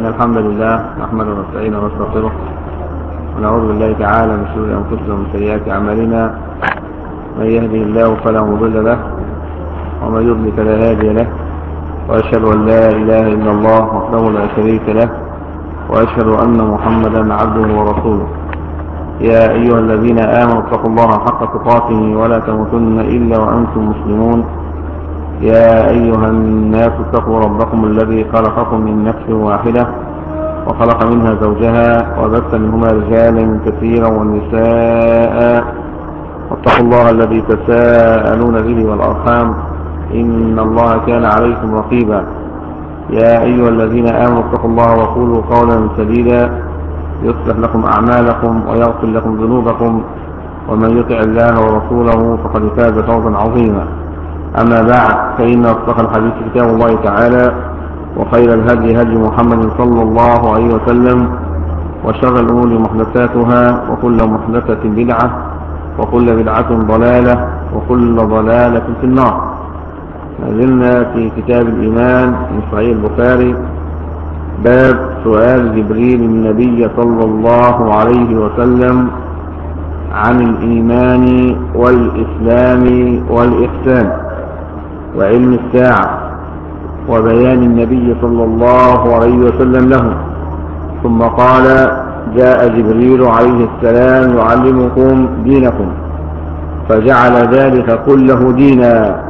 إن الحمد لله نحمده ونستعينه ونستغفره ونعوذ بالله تعالى من شرور أنفسنا ومن سيئات أعمالنا. من يهده الله فلا مضل له ومن يضلل فلا هادي له، وأشهد أن لا إله إلا الله وحده لا شريك له، وأشهد أن محمدا عبده ورسوله. يا أيها الذين آمنوا اتقوا الله حق تقاته ولا تموتن إلا وأنتم مسلمون. يا أيها الناس اتقوا ربكم الذي خلقكم من نفس واحدة وخلق منها زوجها وبث منهما رجالا كثيرا ونساء، واتقوا الله الذي تساءلون به والأرحام إن الله كان عليكم رقيبا. يا أيها الذين آمنوا اتقوا الله وقولوا قولا سديدا يصلح لكم أعمالكم ويغفر لكم ذنوبكم، ومن يطع الله ورسوله فقد فاز فوزا عظيما. أما بعد، فإن أصدق الحديث كتاب الله تعالى، وخير الهدي هدي محمد صلى الله عليه وسلم، وشر الأمور محدثاتها، وكل محدثة بدعة، وكل بدعة ضلالة، وكل ضلالة في النار. ما زلنا في كتاب الإيمان من صحيح البخاري، باب سؤال جبريل النبي صلى الله عليه وسلم عن الإيمان والإسلام والإحسان وعلم الساعة، وبيان النبي صلى الله عليه وسلم له. ثم قال: جاء جبريل عليه السلام يعلمكم دينكم، فجعل ذلك كله دينا.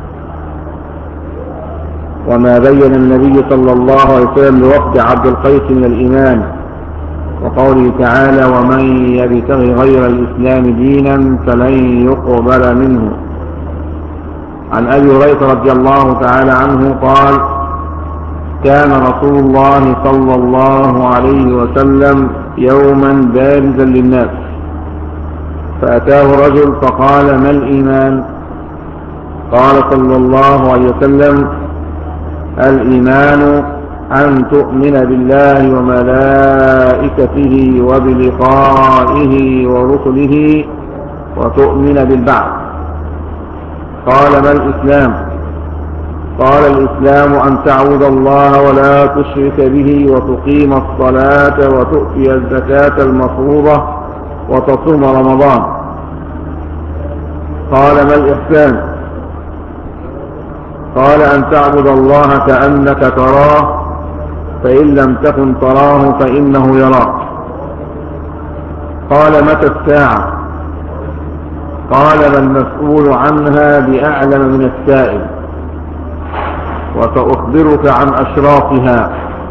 وما بين النبي صلى الله عليه وسلم لوفد عبد القيس من الإيمان، وقوله تعالى: ومن يبتغي غير الإسلام دينا فلن يقبل منه. عن أبي هريرة رضي الله تعالى عنه قال: كان رسول الله صلى الله عليه وسلم يوما بارزا للناس، فأتاه رجل فقال: ما الإيمان؟ قال صلى الله عليه وسلم: الإيمان أن تؤمن بالله وملائكته وبلقائه ورسله وتؤمن بالبعث. قال: ما الإسلام؟ قال: الإسلام أن تعبد الله ولا تشرك به، وتقيم الصلاة وتؤتي الزكاة المفروضة، وتصوم رمضان. قال: ما الإحسان؟ قال: أن تعبد الله كأنك تراه، فإن لم تكن تراه فإنه يراك. قال: متى الساعة؟ قال: ما المسؤول عنها بأعلم من السائل، وسأخبرك عن أشراطها: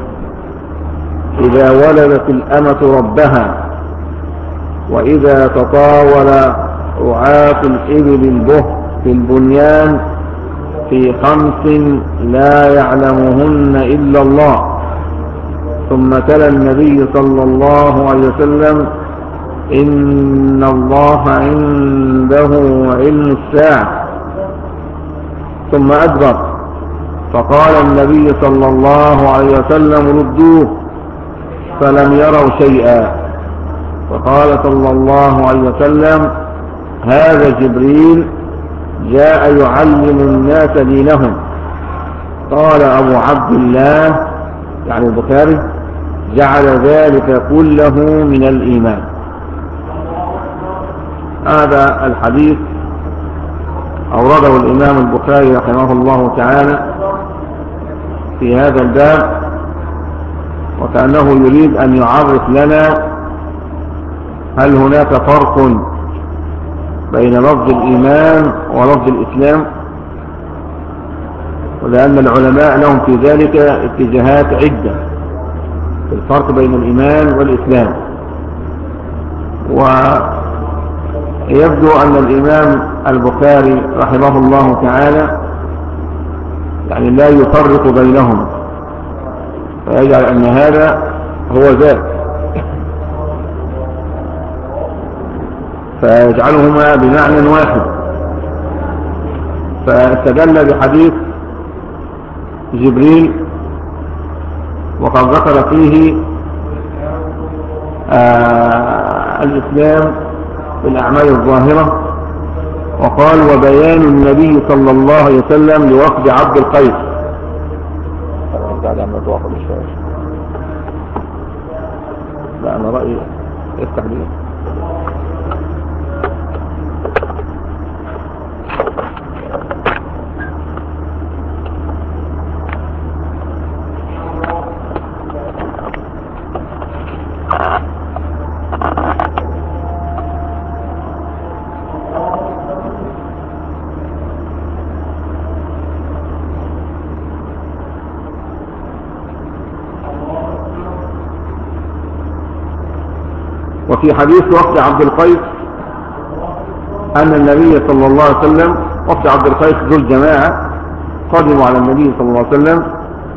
إذا ولدت الأمة ربها، وإذا تطاول رعاة الإبل البه في البنيان في 5 لا يعلمهن إلا الله. ثم تلا النبي صلى الله عليه وسلم: إن الله عنده علم الساعة. ثم أدبر، فقال النبي صلى الله عليه وسلم: ردوه، فلم يروا شيئا. فقال صلى الله عليه وسلم: هذا جبريل جاء يعلم الناس دينهم. قال أبو عبد الله يعني البخاري: جعل ذلك كله من الإيمان. هذا الحديث أورده الإمام البخاري رحمه الله تعالى في هذا الباب، وكأنه يريد أن يعرف لنا هل هناك فرق بين لفظ الإيمان ولفظ الإسلام، ولأن العلماء لهم في ذلك اتجاهات عدة في الفرق بين الإيمان والإسلام. ويبدو أن الإمام البخاري رحمه الله تعالى يعني لا يفرق بينهم، فيجعل أن هذا هو ذاك، فيجعلهما بمعنى واحد. فاستدل بحديث جبريل، وقد ذكر فيه الإسلام بالأعمال الظاهرة، وقال: وبيان النبي صلى الله عليه وسلم لوفد عبد القيس. لا أنا رأيي افتح دي. وفي حديث وفد عبد القيس أن النبي صلى الله عليه وسلم، وفد عبد القيس ذو الجماعة قدموا على النبي صلى الله عليه وسلم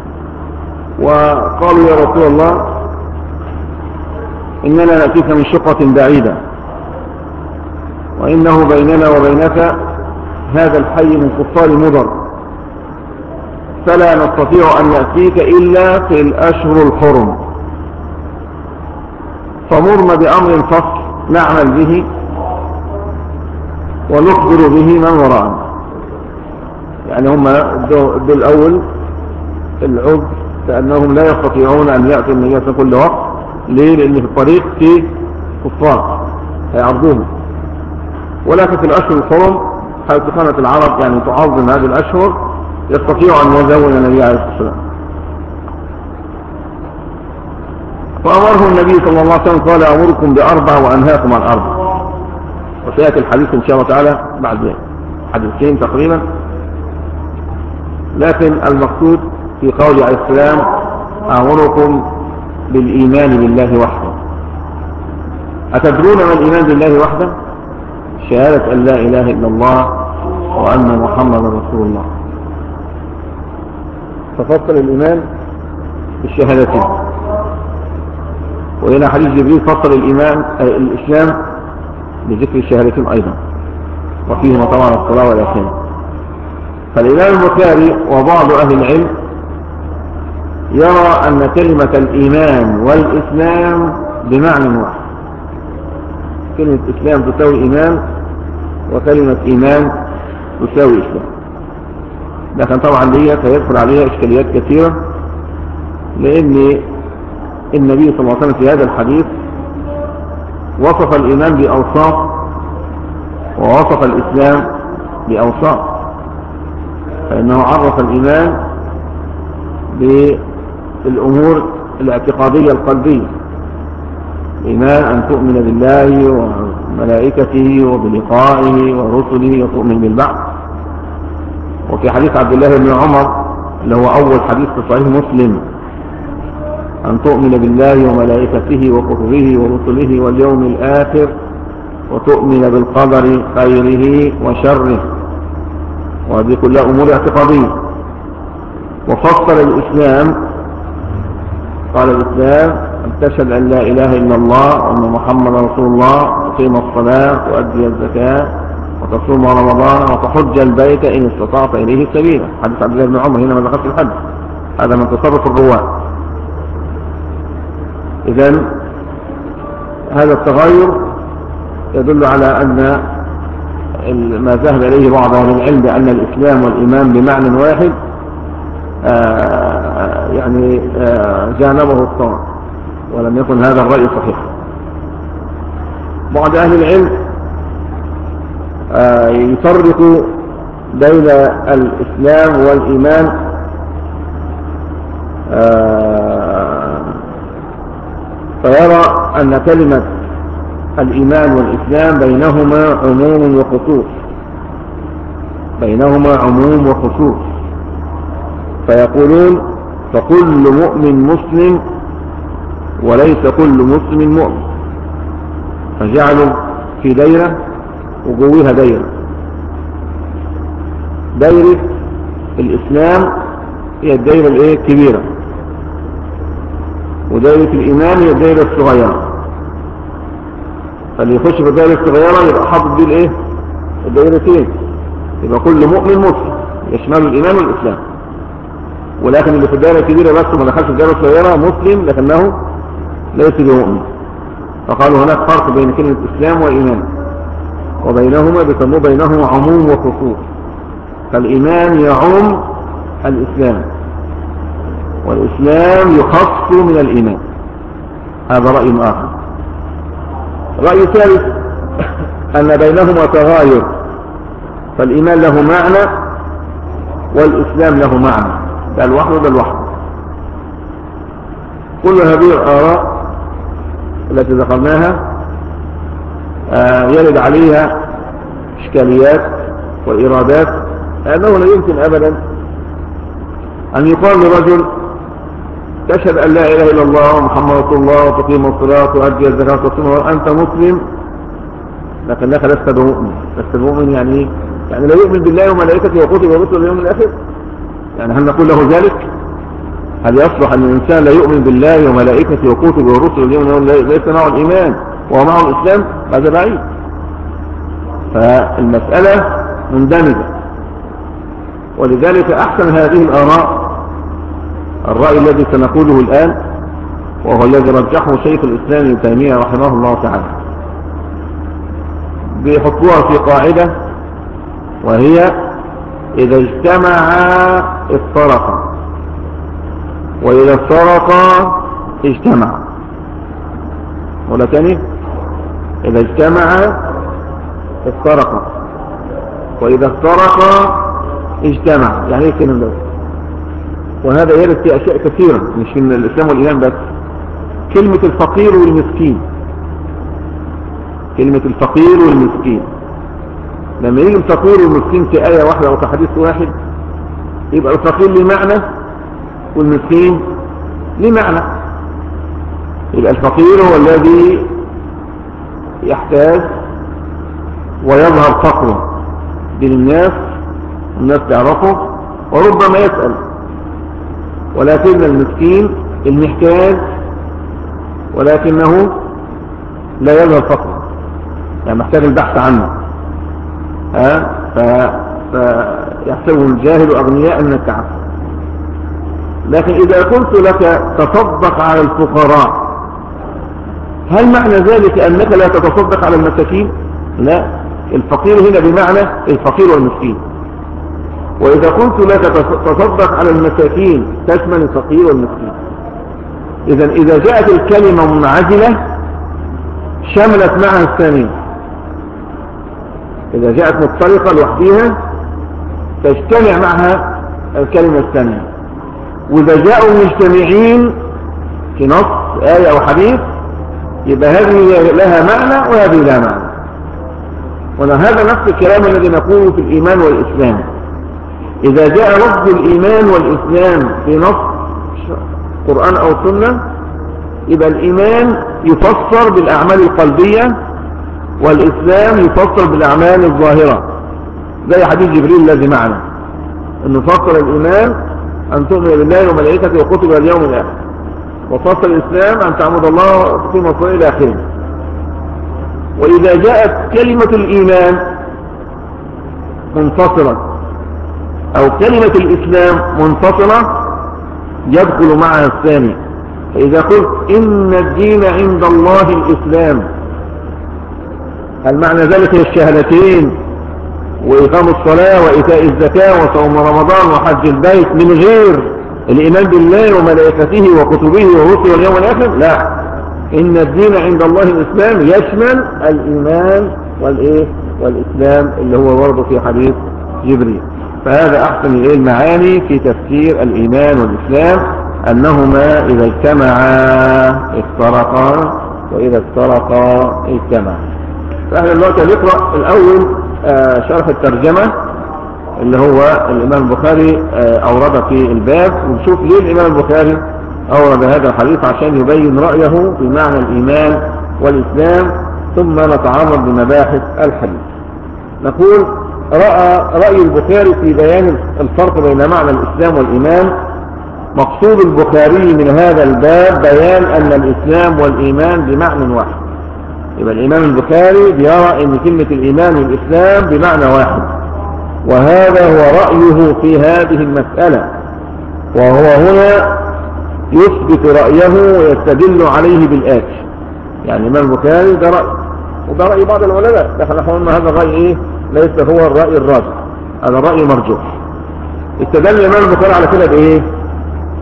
وقالوا يا رسول الله إننا نأتيك من شقة بعيدة وإنه بيننا وبينك هذا الحي من كفار مضر، فلا نستطيع أن نأتيك إلا في الأشهر الحرم، فمرنا بأمر فصل نعمل به ونخبر به من وراءنا. يعني هم ادوا الأول العذر لأنهم لا يستطيعون أن يأتوا النبي في كل وقت. ليه؟ لأن في الطريق في كفار هيعرضوهم، ولكن في الأشهر الحرم حيث كانت العرب يعني تعظم هذه الأشهر يستطيع أن يزول النبي عليه الصلاة والسلام. فأمره النبي صلى الله عليه وسلم قال أمركم بأربع وأنهاكم عن أربع، وسيأتي الحديث إن شاء الله تعالى بعد حديثين تقريبا. لكن المقصود في قول عليه السلام أمركم بالإيمان بالله وحده. أتدرون ما الإيمان بالله وحده؟ شهادة أن لا إله إلا الله وأن محمد رسول الله. ففصل الإيمان بالشهادتين. وهنا حديث جبريل فصل الإيمان الإسلام بذكر الشهادتين أيضا، وفيهما طبعا الصلاة والإحسان. فالإمام البخاري وبعض أهل العلم يرى أن كلمة الإيمان والإسلام بمعنى واحد. كلمة إسلام تساوي إيمان، وكلمة إيمان تساوي إسلام. لكن طبعا دي سيدخل عليها إشكاليات كثيرة، لأن النبي صلى الله عليه وسلم في هذا الحديث وصف الإيمان بأوصاف ووصف الإسلام بأوصاف. فإنه عرف الإيمان بالأمور الاعتقادية القلبية. الإيمان أن تؤمن بالله وملائكته وبلقائه ورسله وتؤمن بالبعث. وفي حديث عبد الله بن عمر اللي هو أول حديث في صحيح مسلم أن تؤمن بالله وملائكته وكتبه ورسله واليوم الآخر وتؤمن بالقدر خيره وشره، وهذه كلها أمور اعتقادية. وفصل الإسلام قال الإسلام أن تشهد أن لا إله إلا الله وأن محمد رسول الله وتقيم الصلاة وتؤدي الزكاة وتصوم رمضان وتحج البيت إن استطعت إليه سبيلا. حديث عبد الله بن عمر هنا ما ذكرش الحج، هذا من تصرف الرواة. إذن هذا التغير يدل على أن ما ذهب إليه بعض أهل العلم بأن الإسلام والإيمان بمعنى واحد جانبه الصواب، ولم يكن هذا الرأي صحيح. بعض أهل العلم يفرق بين الإسلام والإيمان فيرى أن كلمة الإيمان والإسلام بينهما عموم وخصوص، فيقولون فكل مؤمن مسلم وليس كل مسلم مؤمن، فجعلوا في دايرة وجوها دايرة الإسلام هي الدايرة الكبيرة، ودايرة الإيمان هي الدايرة الصغيرة. فاللي يخش في الدايرة الصغيرة يبقى حاطط دي الدايرتين، يبقى كل مؤمن مسلم يشمل الإيمان والإسلام. ولكن اللي في الدائرة الكبيرة بس ما دخلش في الدائرة الصغيرة مسلم لكنه ليس بمؤمن. فقالوا هناك فرق بين كلمة إسلام وإيمان، وبينهما بيسموه بينهما عموم وخصوص. فالإيمان يعم الإسلام، والإسلام يخص من الإيمان. هذا رأي آخر. رأي ثالث أن بينهما تغاير، فالإيمان له معنى والإسلام له معنى، ده الوحده ده الوحده. كل هذه الآراء التي ذكرناها يرد عليها إشكاليات وإرادات، لأنه لا يمكن أبدا أن يقال لرجل تشهد أن لا إله إلا الله ومحمد رسول الله وتقيم الصلاة وتؤدي الزكاة وتصوم وأنت مسلم لكنك لست بمؤمن. لست بمؤمن يعني إيه؟ يعني لا يؤمن بالله وملائكته وكتبه ورسله واليوم الآخر. يعني هل نقول له ذلك؟ هل يصلح أن الإنسان لا يؤمن بالله وملائكته وكتبه ورسله واليوم الآخر ليس معه الإيمان وهو معه الإسلام؟ هذا بعيد. فالمسألة مندمجة، ولذلك أحسن هذه الآراء الرأي الذي سنقوله الآن، وهو الذي رجحه شيخ الإسلام ابن تيمية رحمه الله تعالى. بيحطوها في قاعدة وهي إذا اجتمعا افترقا وإذا افترقا اجتمعا. ولا تاني، إذا اجتمعا افترقا وإذا افترقا اجتمعا. يعني ايه الكلام ده؟ وهذا يرد في أشياء كثيرة مش من الإسلام والإيمان بس. كلمة الفقير والمسكين، كلمة الفقير والمسكين لما يجي الفقير والمسكين في آية واحدة أو في حديث واحد، يبقى الفقير له معنى والمسكين له معنى. يبقى الفقير هو الذي يحتاج ويظهر فقره بين الناس، الناس تعرفه وربما يسأل، ولكن المسكين المحتاج ولكنه لا يظهر فقره، يعني محتاج البحث عنه. فيحسبه الجاهل أغنياء من التعفف. لكن إذا قلت لك تصدق على الفقراء، هل معنى ذلك أنك لا تتصدق على المساكين؟ لا، الفقير هنا بمعنى الفقير والمسكين. وإذا قلت لك تصدق على المساكين تشمل الفقير والمسكين. إذا جاءت الكلمة منعزلة شملت معها الثانية، إذا جاءت مفترقة لوحدها تجتمع معها الكلمة الثانية. وإذا جاءوا مجتمعين في نص آية أو حديث يبقى هذه لها معنى وهذه لها معنى. وهذا نفس الكلام الذي نقوله في الإيمان والإسلام. إذا جاء لفظ الإيمان والإسلام في نص قرآن أو سنة يبقى الإيمان يفسر بالأعمال القلبية والإسلام يفسر بالأعمال الظاهرة، زي حديث جبريل الذي معنا أنه فسر الإيمان أن تؤمن بالله وملائكته وكتبه واليوم الآخر، وفسر الإسلام أن تعبد الله وتقيم الصلاة إلى آخره. وإذا جاءت كلمة الإيمان منفصلة أو كلمة الإسلام منفصلة يدخل معها الثاني. فإذا قلت إن الدين عند الله الإسلام، هل معنى ذلك الشهادتين وإقام الصلاة وإيتاء الزكاة وصوم رمضان وحج البيت من غير الإيمان بالله وملائكته وكتبه ورسله واليوم الآخر؟ لا، إن الدين عند الله الإسلام يشمل الإيمان والإسلام اللي هو ورد في حديث جبريل. فهذا أحسن المعاني في تفسير الإيمان والإسلام، أنهما إذا اجتمعا افترقا وإذا افترقا اجتمعا. فإحنا دلوقتي نقرأ الأول شرح الترجمة اللي هو الإمام البخاري أورد في الباب، ونشوف ليه الإمام البخاري أورد هذا الحديث عشان يبين رأيه بمعنى الإيمان والإسلام، ثم نتعرض لمباحث الحديث. نقول رأي البخاري في بيان الفرق بين معنى الإسلام والإيمان. مقصود البخاري من هذا الباب بيان أن الإسلام والإيمان بمعنى واحد. يبقى الإمام البخاري بيرى أن كلمة الإيمان والإسلام بمعنى واحد، وهذا هو رأيه في هذه المسألة، وهو هنا يثبت رأيه ويستدل عليه بالآتي. يعني الإمام البخاري ده رأي، وده رأي بعض العلماء، نحن قلنا هذا الرأي ليس هو الرأي الراجح، هذا الرأي مرجوح. استدل الإمام البخاري على كده بإيه؟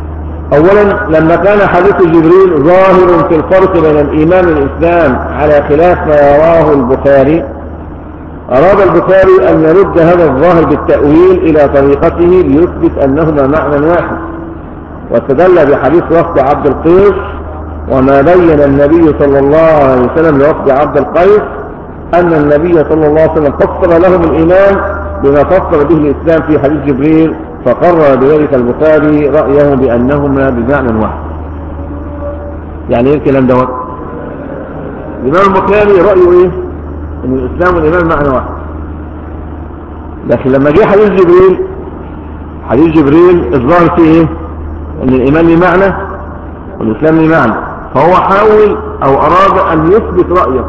أولا لما كان حديث جبريل ظاهر في الفرق بين الإيمان والإسلام على خلاف ما يراه البخاري، أراد البخاري أن يرد هذا الظاهر بالتأويل إلى طريقته ليثبت أنهما معنى واحد، واستدل بحديث وفد عبد القيس وما بين النبي صلى الله عليه وسلم لوفد عبد القيس أن النبي صلى الله عليه وسلم فسر لهم الإيمان بما فسر به الإسلام في حديث جبريل، فقرر بذلك البخاري رأيه بأنهما بمعنى واحد. يعني ايه الكلام دوت؟ الإمام البخاري رأيه ايه؟ ان الإسلام والإيمان معنى واحد. لكن لما جه حديث جبريل الظاهر فيه ايه؟ ان الإيمان له معنى والإسلام له معنى، فهو حاول أو أراد أن يثبت رأيه،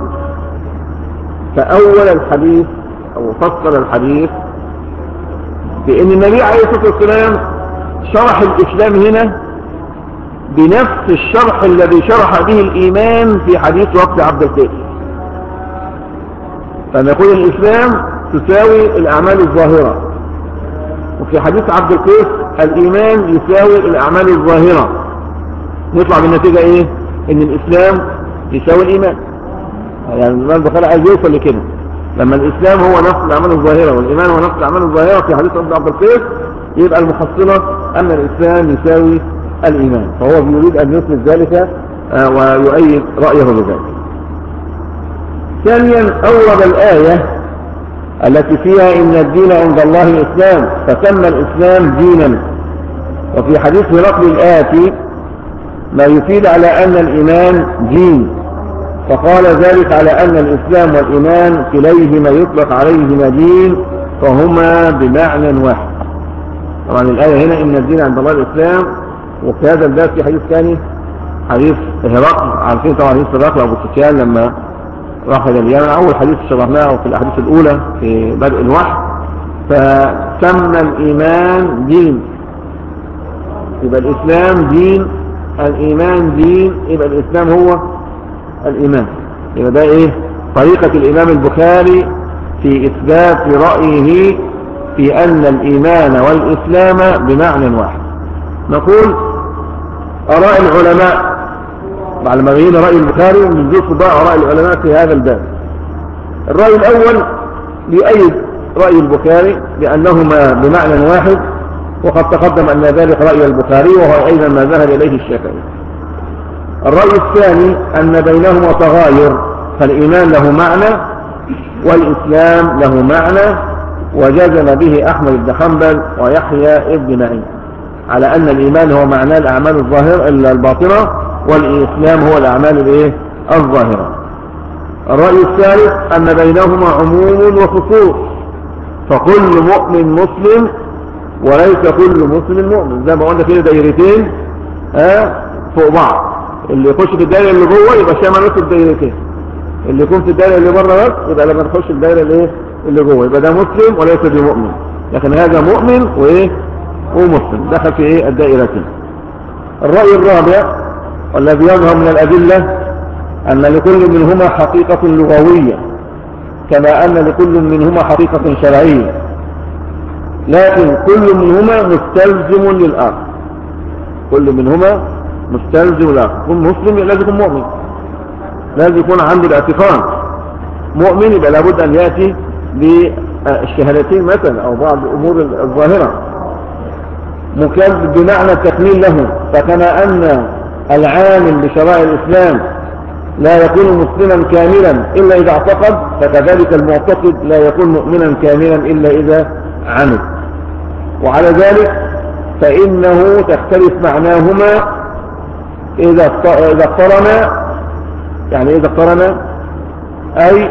فأول الحديث أو فسر الحديث بأن النبي عليه الصلاة والسلام شرح الإسلام هنا بنفس الشرح الذي شرح به الإيمان في حديث وفد عبد القيس. فنقول الإسلام تساوي الأعمال الظاهرة، وفي حديث عبد القيس الإيمان يساوي الأعمال الظاهرة. نطلع بالنتيجة إيه؟ إن الإسلام يساوي الإيمان. يعني الإمام البخاري عايز يوصل لكده، لما الإسلام هو نفس الأعمال الظاهرة والإيمان هو نفس الأعمال الظاهرة في حديث عبد القيس، يبقى المحصلة أن الإسلام يساوي الإيمان، فهو يريد أن يثبت ذلك ويؤيد رأيه بذلك. ثانيا أورد الآية التي فيها إن الدين عند الله الإسلام، فسمى الإسلام دينا. وفي حديث هرقل الآتي ما يفيد على أن الإيمان دين، فقال ذلك على أن الإسلام والإيمان كليهما يطلق عليهما دين، فهما بمعنى واحد. طبعا الآية هنا إن الدين عند الله الإسلام، وفي هذا الباب في حديث ثاني حديث هرقل، عارفين طبعا حديث هرقل أبو سفيان لما راح إلى اليمن، أول حديث شرحناه في الأحاديث الأولى في بدء الوحي، فسمى الإيمان دين، يبقى الإسلام دين، الإيمان دين، يبقى الإسلام هو الإيمان. يبقى ده إيه طريقة الإمام البخاري في إثبات رأيه في أن الإيمان والإسلام بمعنى واحد. نقول آراء العلماء بعد ما بين رأي البخاري ونجيب بقى آراء العلماء في هذا الباب. الرأي الأول يؤيد رأي البخاري بأنهما بمعنى واحد، وقد تقدم أن ذلك رأي البخاري وهو أيضا ما ذهب إليه الشافعي. الرأي الثاني أن بينهما تغاير، فالإيمان له معنى والإسلام له معنى، وجزم به أحمد بن حنبل ويحيى ابن معين على أن الإيمان هو معناه الأعمال الظاهرة الباطنة، والإسلام هو الأعمال الظاهرة. الرأي الثالث أن بينهما عموم وخصوص، فكل مؤمن مسلم وليس كل مسلم مؤمن، زي ما قلنا كده دايرتين فوق بعض، اللي يخش في الدائرة اللي جوه يبقى شامل نفس الدايرتين، اللي يكون في الدائرة اللي بره بس يبقى لما نخش الدائرة اللي جوه يبقى ده مسلم وليس بمؤمن، لكن هذا مؤمن ومسلم دخل في الدائرتين. الرأي الرابع والذي يظهر من الأدلة أن لكل منهما حقيقة لغوية كما أن لكل منهما حقيقة شرعية، لكن كل منهما مستلزم للآخر، كل منهما مستلزم للآخر. كل مسلم لازم يكون مؤمن، لازم يكون عنده الاعتقاد مؤمن، يبقى لابد أن يأتي بالشهادتين مثلا أو بعض الأمور الظاهرة مكلف بمعنى التكميل له. فكما أن العامل بشرائع الإسلام لا يكون مسلما كاملا إلا إذا اعتقد، فكذلك المعتقد لا يكون مؤمنا كاملا إلا إذا عمل. وعلى ذلك فإنه تختلف معناهما إذا اقترنا، يعني إذا اقترنا أي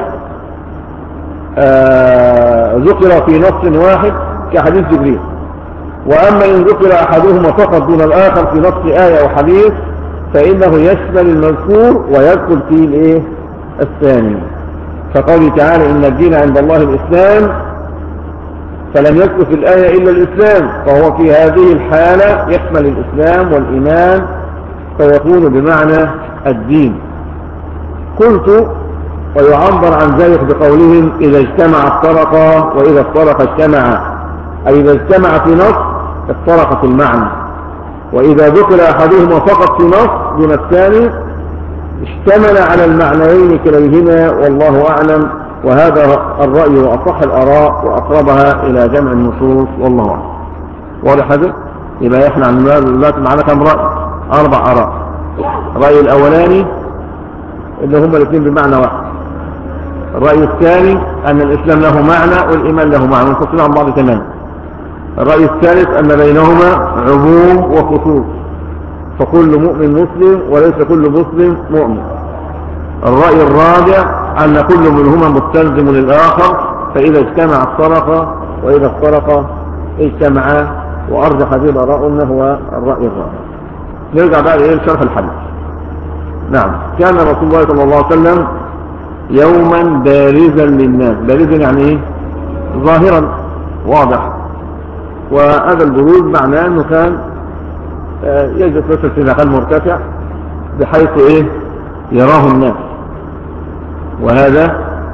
ذكر في نص واحد كحديث جبريل، وأما إن ذكر أحدهما فقط دون الآخر في نص آية أو حديث فإنه يشمل المذكور ويدخل فيه الثاني. فقال تعالى إن الدين عند الله الإسلام، فلم يذكر في الآية إلا الإسلام، فهو في هذه الحالة يشمل الإسلام والإيمان فيكون بمعنى الدين. قلت ويعبر عن ذلك بقولهم إذا اجتمع افترقا وإذا افترق اجتمع، أي إذا اجتمع في نص افترق في المعنى، وإذا ذكر أحدهما فقط في نص دون الثاني اشتمل على المعنيين كليهما والله أعلم، وهذا الرأي وأصح الآراء وأقربها إلى جمع النصوص والله أعلم. واضح هذا؟ يبقى احنا عندنا دلوقتي معانا كم رأي؟ 4 آراء. الرأي الأولاني اللي هما الاثنين بمعنى واحد. الرأي الثاني أن الإسلام له معنى والإيمان له معنى منفصلين عن بعض تماما. الرأي الثالث أن بينهما عموم وخصوص، فكل مؤمن مسلم وليس كل مسلم مؤمن. الرأي الرابع أن كل منهما مستلزم للآخر، فإذا اجتمع افترقا وإذا افترقا اجتمعا، وأرجح هذه الآراء أنه هو الرأي الرابع. نرجع بقى إلى شرح الحديث. نعم، كان رسول الله صلى الله عليه وسلم يوما بارزا للناس. بارزا يعني ايه؟ ظاهرا واضح. وهذا البروز معناه انه كان يجلس مثلا في مكان مرتفع بحيث ايه يراه الناس، وهذا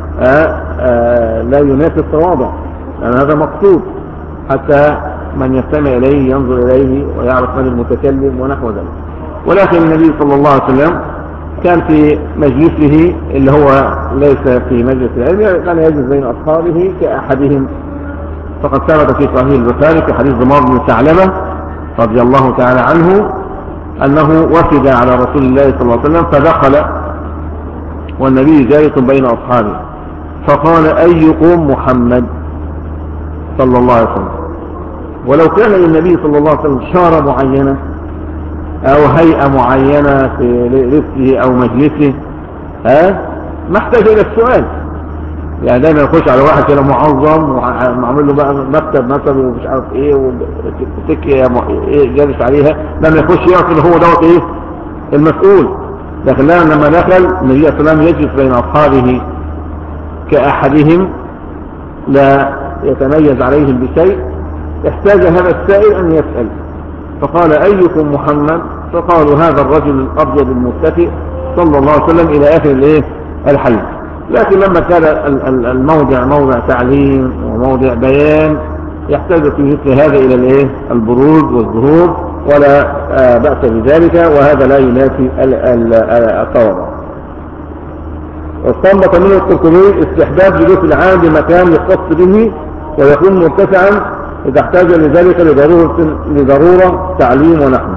لا ينافي التواضع، لأن هذا مقصود حتى من يستمع إليه ينظر إليه ويعرف من المتكلم ونحو ذلك. ولكن النبي صلى الله عليه وسلم كان في مجلسه اللي هو ليس في مجلس العلم، كان يجلس بين أصحابه كأحدهم. فقد ثبت في صحيح البخاري في حديث ضمار بن ثعلبة رضي الله تعالى عنه أنه وفد على رسول الله صلى الله عليه وسلم فدخل والنبي جالس بين أصحابه، فقال أيكم محمد صلى الله عليه وسلم. ولو كان للنبي صلى الله عليه وسلم شارة معينة أو هيئة معينة في لبسه أو مجلسه ما احتاج إلى السؤال. يعني دايما يخش على واحد كده معظم ومعمل له بقى مكتب مثلا ومش عارف ايه وتكيه ايه جالس عليها، لما يخش يعرف ان هو دوت ايه المسؤول. لكن لما دخل النبي صلى الله عليه وسلم يجلس بين اصحابه كاحدهم لا يتميز عليهم بشيء، احتاج هذا السائل ان يسأل، فقال أيكم محمد؟ فقالوا هذا الرجل الأبيض المتكئ صلى الله عليه وسلم إلى آخر الايه الحديث. لكن لما كان الموضع موضع تعليم وموضع بيان يحتاج في مثل هذا إلى الايه البروز والظهور، ولا بأس بذلك، وهذا لا ينافي التواضع. واستنبط منه القرطبي استحباب جلوس العام بمكان يختص به ويكون مرتفعا إذا احتاج لذلك لضرورة تعليم ونحو.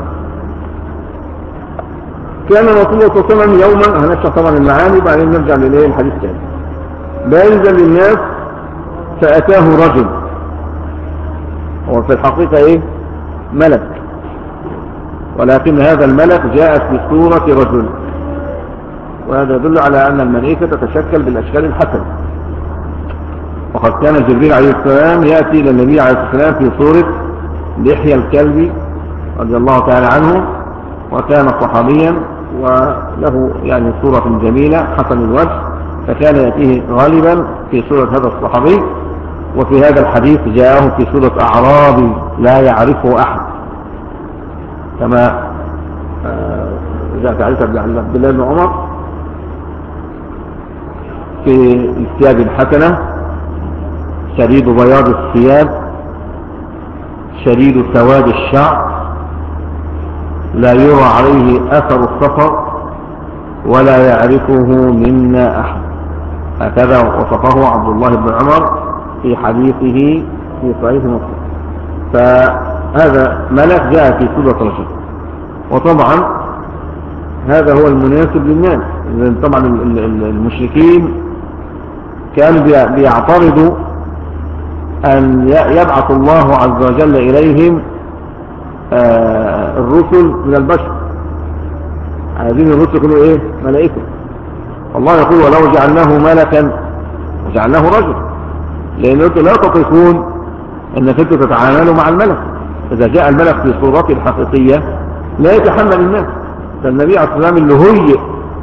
كان رسول الله صلى الله عليه وسلم يوما، هنشرح طبعا المعاني بعدين نرجع لليه الحديث الثاني، بارزا للناس فأتاه رجل، هو في الحقيقة ايه ملك، ولكن هذا الملك جاء في صورة رجل، وهذا يدل على أن الملائكة تتشكل بالأشكال الحسنة. وقد كان جبريل عليه السلام يأتي إلى النبي عليه السلام في صورة لحية الكلب رضي الله تعالى عنه، وكان صحابيا وله يعني صورة جميلة حسن الوجه، فكان يأتيه غالبا في صورة هذا الصحابي. وفي هذا الحديث جاءه في صورة أعرابي لا يعرفه أحد، كما جاء في حديث عبد الله بن عمر في الثياب الحسنة، شديد بياض الثياب شديد سواد الشعر لا يرى عليه أثر السفر ولا يعرفه منا أحد. هكذا وصفه عبد الله بن عمر في حديثه في صحيح مسلم. فهذا ملك جاء في صورة رجل، وطبعا هذا هو المناسب للناس. طبعا المشركين كانوا بيعترضوا أن يبعث الله عز وجل إليهم الرسل من البشر، عايزين الرسل يكونوا ايه ملائكة. الله يقول ولو جعلناه ملكا وجعلناه رجل، لأن لا تطيقون أنك أنتم تتعاملوا مع الملك. إذا جاء الملك في صورته الحقيقية لا يتحمل الناس. فالنبي عليه السلام اللي هيئ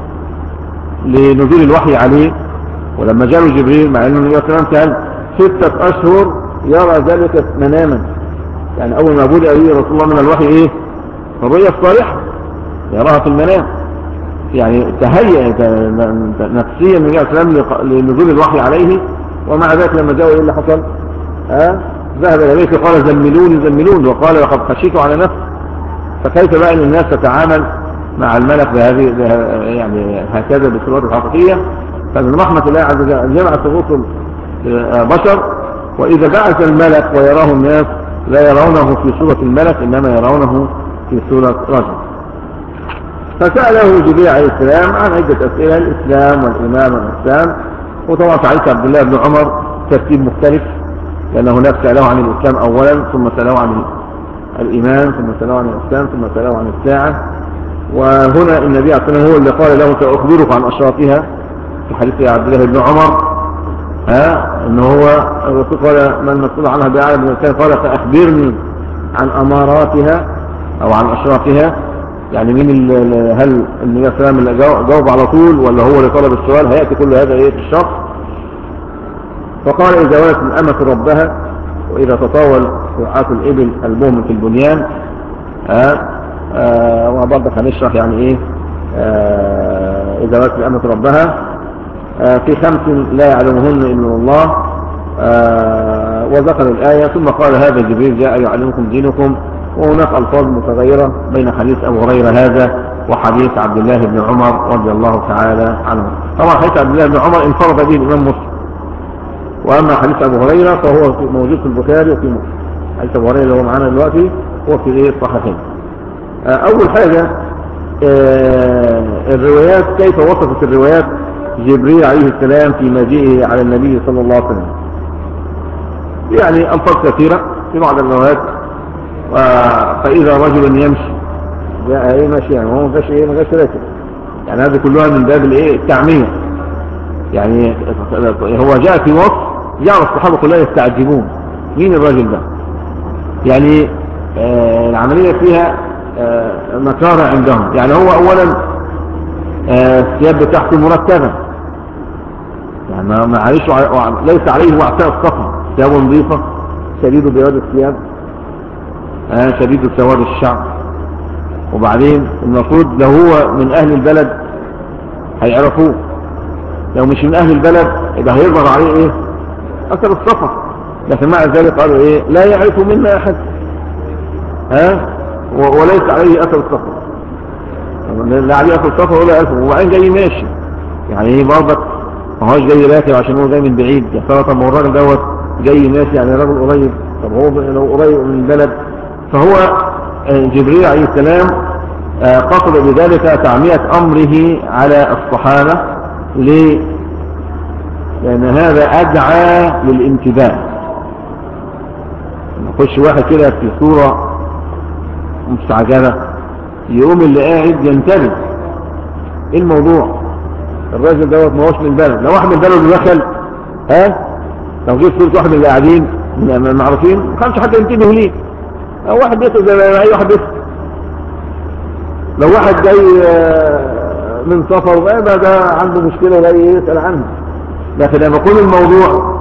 لنزول الوحي عليه، ولما جاء جبريل مع أنه النبي عليه السلام كان 6 أشهر يرى ذلك مناما، يعني أول ما بدأ به رسول الله من الوحي إيه الرؤيا الصالحة يراها في المنام، يعني تهيأ نفسيا النبي عليه السلام لنزول الوحي عليه. ومع ذلك لما جاءوا إيه اللي حصل؟ ذهب إلى بيته قال زملوني زملوني، وقال لقد خشيت على نفسي. فكيف بقى ان الناس تتعامل مع الملك يعني هكذا بالصورات الحقيقية؟ فمن رحمة الله عز وجل أن يبعث الرسل بشر، وإذا بعث الملك ويراه الناس لا يرونه في صورة الملك، إنما يرونه في صورة رجل. فسأله جبريل عليه السلام عن عدة أسئلة: الإسلام والإيمان والإحسان. وطبعا في حديث عبد الله بن عمر ترتيب مختلف، لأن هناك سأله عن الإسلام أولا، ثم سأله عن الإيمان، ثم سأله عن الإحسان، ثم سأله عن الساعة. وهنا النبي عليه الصلاة والسلام هو اللي قال له: سأخبرك عن أشراطها، في حديث عبد الله بن عمر. إنه هو الرسول قال: من مسؤول عنها بأعلم من الإنسان؟ قال: فأخبرني عن أماراتها أو عن أشراطها. يعني مين هل النبي صلى الله عليه وسلم اللي جاوب على طول، ولا هو اللي طلب السؤال؟ هيأتي كل هذا في الشخص. فقال: إذا ولت الأمة ربها، وإذا تطاول سرعات الإبل المهم في البنيان. وبرضه هنشرح يعني إيه إذا ولت الأمة ربها. في 5 لا يعلمهن إلا الله. وذكر الآية، ثم قال: هذا جبريل جاء يعلمكم دينكم. وهناك ألفاظ متغيرة بين حديث أبو هريرة هذا وحديث عبد الله بن عمر رضي الله تعالى عنه. طبعا حديث عبد الله بن عمر انفرد به الإمام مسلم، وأما حديث أبو هريرة فهو موجود في البخاري وفي مسلم. حديث أبو هريرة اللي هو معانا دلوقتي هو في الصحيحين. أول حاجة الروايات، كيف وصفت الروايات جبريل عليه السلام في مجيئه على النبي صلى الله عليه وسلم؟ يعني ألفاظ كثيرة في بعض الروايات: فإذا رجل يمشي، جاء ايه ماشي، يعني هو ما جاش راكب، يعني هذه كلها من باب التعمية. يعني هو جاء في وصف جعل الصحابة كلها يستعجبون: مين الراجل ده؟ يعني العملية فيها مكارة عندهم. يعني هو أولا الثياب بتاعته مرتبة، يعني ليس عليه وعثاء الصفا، ثيابه نظيفة، شديد بياض الثياب، شديد سواد الشعر. وبعدين المفروض لو هو من أهل البلد هيعرفوه، لو مش من أهل البلد يبقى هيظهر عليه إيه؟ أثر الصفا. لكن مع ذلك قالوا إيه؟ لا يعرف منا أحد، وليس عليه أثر الصفا، لا عليه أثر الصفا ولا أثر. وبعدين جاي ماشي، يعني إيه برضك؟ ما هوش جاي راكب عشان هو جاي من بعيد. يا ترى طب ما هو الراجل دوت جاي ماشي، يعني راجل قريب. طب هو لو قريب من البلد، فهو جبريل عليه السلام قصد بذلك تعمية أمره على الصحابة. ليه؟ لأن هذا أدعى للانتباه. يخش واحد كده في صورة مستعجلة، يقوم اللي قاعد ينتبه: ايه الموضوع؟ الراجل دوت ما هوش من البلد. لو واحد من البلد دخل، لو جيت صورة واحد من اللي قاعدين المعروفين، ما كانش حد ينتبه ليه. أو واحد بيسأل زي أي واحد بيسأل. لو واحد جاي من سفر وقال ده عنده مشكلة وجاي يسأل عنها. لكن لما يكون الموضوع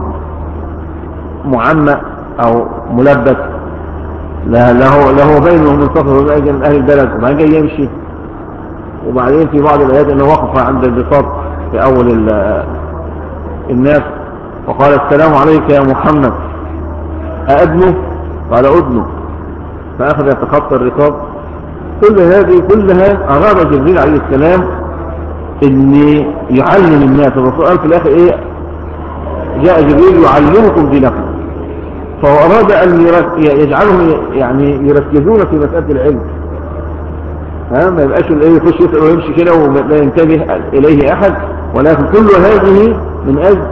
معمق أو ملبس، لا هو بينه من سفر وجاي من أهل البلد وبعدين جاي يمشي. وبعدين في بعض الآيات أنه وقف عند البساط في أول الناس وقال: السلام عليك يا محمد، أأدنه؟ قال: أدنه. فأخذ يتخطى الرقاب. كلها أراد جبريل عليه السلام أن يعلم الناس. الرسول قال في الآخر إيه؟ جاء جبريل يعلمكم دينكم. فهو أراد أن يجعلهم يعني يركزون في مسألة العلم، ما يبقاش اللي يخش يسأل ويمشي كده ولا ينتبه إليه أحد. ولكن كل هذه من أجل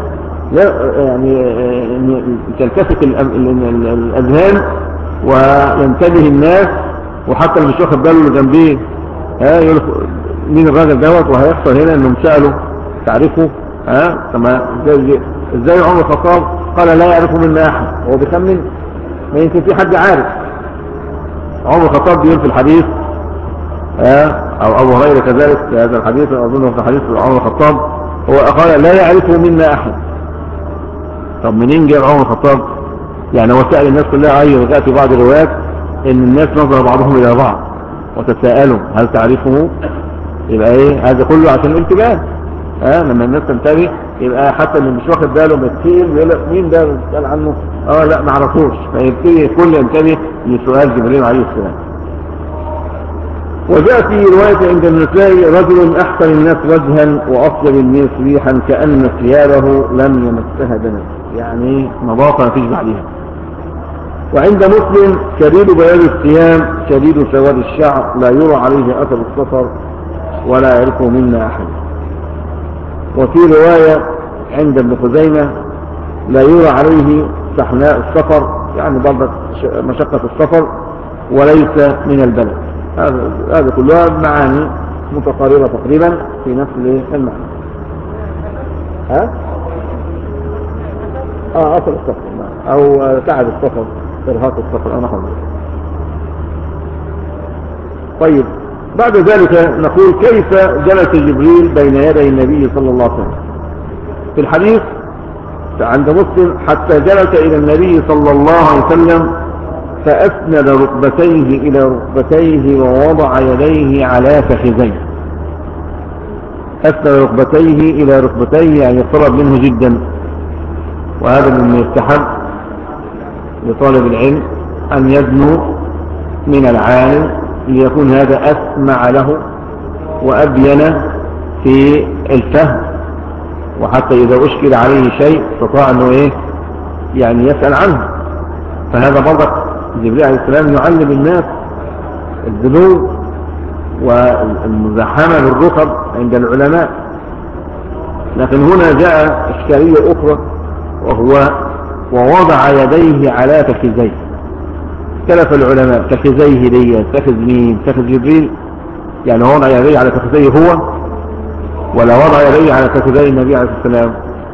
يعني تلتفت الأذهان وينتبه الناس، وحتى اللي مش واخد باله اللي جنبيه يقول مين الراجل دوت. وهيحصل هنا انهم سألوا: تعرفه؟ كما ازاي عمر الخطاب قال: لا يعرفه منا احد. هو بيخمن ما يمكن في حد عارف. عمر الخطاب بيقول في الحديث او ابو هريره كذلك في هذا الحديث، اظنه في حديث عمر الخطاب، هو قال: لا يعرفه منا احد. طب منين جاء عمر الخطاب؟ يعني هو سأل الناس كلها. وجاء في بعض الروايات ان الناس نظر بعضهم الى بعض وتساءلوا: هل تعرفه؟ يبقى ايه هذا كله عشان الانتباه. لما الناس تنتبه يبقى حتى اللي مش واخد باله مسكين يقول لك مين ده بيسأل عنه؟ لا ما عرفوش. فيبتدي الكل ينتبه لسؤال جبريل عليه السلام. وجاء في رواية عند النسائي: رجل أحسن الناس وجها وأطيب الناس ريحا كأن ثيابه لم يمسها دنس، يعني نظافة ما فيش بعدها. وعند مسلم: شديد بياض الثياب شديد سواد الشعر لا يرى عليه أثر السفر ولا يعرفه منا أحد. وفي رواية عند ابن خزيمة: لا يرى عليه سحناء السفر، يعني برضه مشقة السفر، وليس من البلد. هذا كلها معاني متقاربة تقريبا في نفس المعنى. أثر السفر أو تعب السفر، إرهاق السفر أو نحو ذلك. طيب، بعد ذلك نقول: كيف جلس جبريل بين يدي النبي صلى الله عليه وسلم؟ في الحديث عند مسلم: حتى جلس إلى النبي صلى الله عليه وسلم فأسند ركبتيه إلى ركبتيه ووضع يديه على فخذيه. أسند ركبتيه إلى ركبتيه يعني يقترب منه جدا، وهذا من يستحب لطالب العلم أن يدنو من العالم ليكون هذا أسمع له وأبين في الفهم، وحتى إذا أشكل عليه شيء استطاع أنه يعني يسأل عنه. فهذا برضك جبريل عليه السلام يعلم الناس الدنو والمزاحمة بالركب عند العلماء. لكن هنا جاء إشكالية أخرى، وهو ووضع يديه على فخذيه. اختلف العلماء: فخذيه دي فخذ مين؟ فخذ جبريل يعني هو وضع يديه على فخذيه هو، ولا وضع يديه على فخذي النبي عليه السلام؟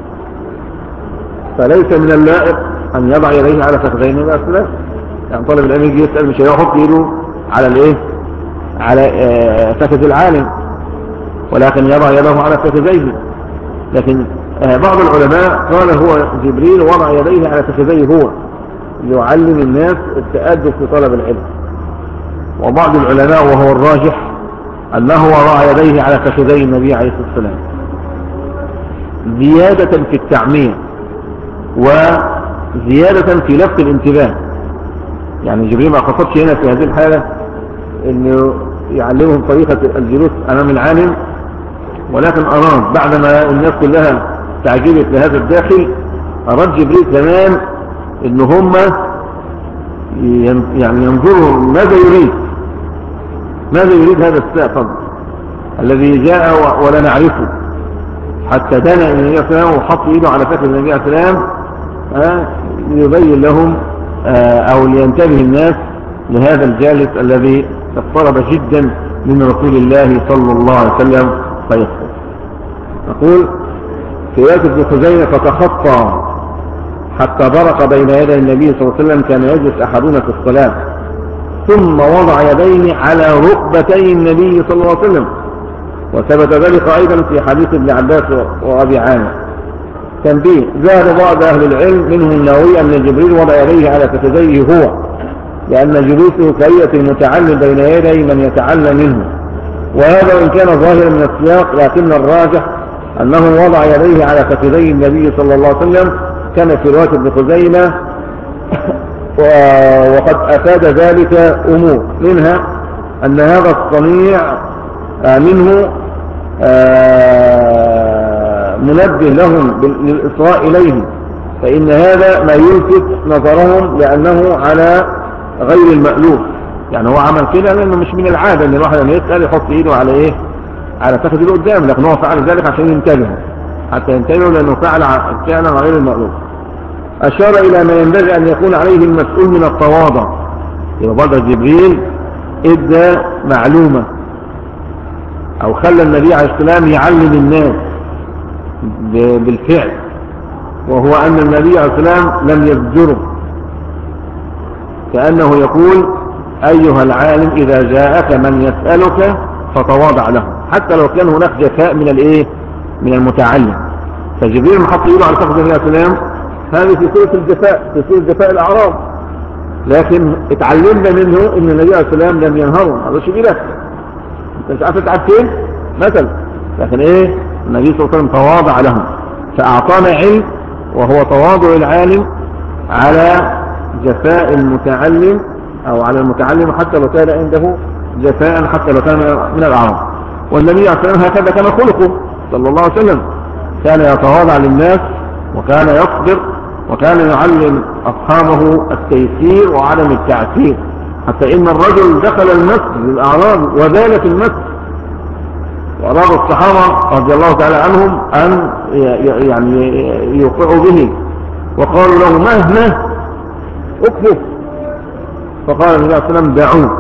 فليس من اللائق أن يضع يديه على فخذي النبي عليه السلام. يعني طالب العلم يجي يسأل مش هيحط يده على على فخذ العالم، ولكن يضع يده على فخذيه. لكن بعض العلماء قال هو جبريل وضع يديه على فخذيه هو ليعلم الناس التأدب في طلب العلم. وبعض العلماء وهو الراجح أنه وضع يديه على فخذي النبي عليه الصلاة والسلام زيادة في التعمية وزيادة في لفت الانتباه. يعني جبريل ما قصدش هنا في هذه الحالة انه يعلمهم طريقة الجلوس امام العالم، ولكن اراد بعدما الناس كلها تعجبت لهذا الداخل، اراد جبريل كمان ان هم يعني ينظروا ماذا يريد هذا السائق الذي جاء ولا نعرفه، حتى دنا النبي صلى الله عليه وسلم وحط ايده على فخذ النبي عليه السلام ليبين لهم او لينتبه الناس لهذا الجالس الذي اقترب جدا من رسول الله صلى الله عليه وسلم فيسقط. نقول في رواية ابن خزيمة: فتخطى حتى برق بين يدي النبي صلى الله عليه وسلم، كان يجلس احدنا في الصلاة ثم وضع يديه على ركبتي النبي صلى الله عليه وسلم. وثبت ذلك ايضا في حديث ابن عباس وابي عامر. تنبيه: ذهب بعض اهل العلم منهم النووي ان جبريل وضع يديه على فخذيه هو، لأن جلوسه كهيئة المتعلم بين يدي من يتعلم منه، وهذا وإن كان ظاهرا من السياق، لكن الراجح أنه وضع يديه على فخذي النبي صلى الله عليه وسلم كما في رواية ابن خزيمة. وقد أفاد ذلك أمور، منها أن هذا الصنيع منه منبه لهم للإصغاء إليه، فإن هذا ما يلفت نظرهم لأنه على غير المألوف. يعني هو عمل كده لأنه مش من العادة أن الواحد لما يسأل يحط إيده على فخذ اللي قدام، لكن هو فعل ذلك عشان ينتبهوا، حتى ينتبهوا لأنه فعل غير المألوف. أشار إلى ما ينبغي أن يكون عليه المسؤول من التواضع. يبقى برضه جبريل إدى معلومة أو خلى النبي عليه السلام يعلم الناس بالفعل، وهو أن النبي عليه السلام لم يزجره، كأنه يقول: أيها العالم إذا جاءك من يسألك فتواضع له، حتى لو كان هناك جفاء من المتعلم. فجبريل محط يقول على فخذ النبي عليه السلام هذه في سورة الجفاء، في سورة جفاء الأعراب، لكن اتعلمنا منه ان النبي عليه السلام لم ينهره. هذا شيء لك انت مش عارف تتعب فين مثلا، لكن النبي صلى الله عليه وسلم تواضع لهم، فأعطانا علم وهو تواضع العالم على جفاء المتعلم أو على المتعلم حتى لو كان عنده جفاء حتى لو كان من الأعراب. والنبي عليه الصلاة والسلام هكذا كان خلقه صلى الله عليه وسلم، كان يتواضع للناس وكان يصبر وكان يعلم أصحابه التيسير وعدم التعسير، حتى إن الرجل دخل المسجد الأعراب وبال في المسجد، وأراد الصحابة رضي الله تعالى عنهم أن يعني يوقعوا به، وقالوا له مهما اكفف، فقال النبي عليه الصلاة والسلام دعوه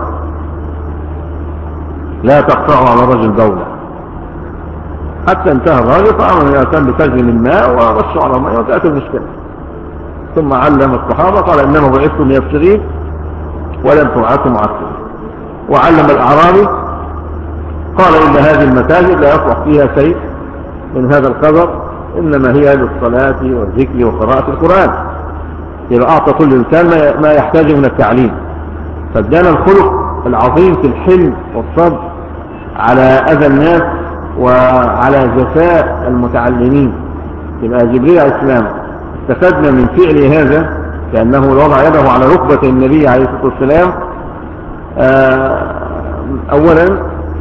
لا تقطعوا على الرجل دولة، حتى انتهى الرجل فأمر النبي عليه الصلاة والسلام بسجل الماء ورشوا على الماء وكانت المشكلة. ثم علم الصحابة قال إنما بعثتم ميسرين ولم تبعثوا معسرين. وعلم الأعرابي قال إن هذه المساجد لا يصلح فيها شيء من هذا القدر، إنما هي للصلاة والذكر وقراءة القرآن. يبقى أعطى كل إنسان ما يحتاجه من التعليم، فادانا الخلق العظيم في الحلم والصبر على أذى الناس وعلى جفاء المتعلمين. يبقى جبريل عليه السلام استفدنا من فعل هذا، لأنه وضع يده على ركبة النبي عليه الصلاة والسلام أولا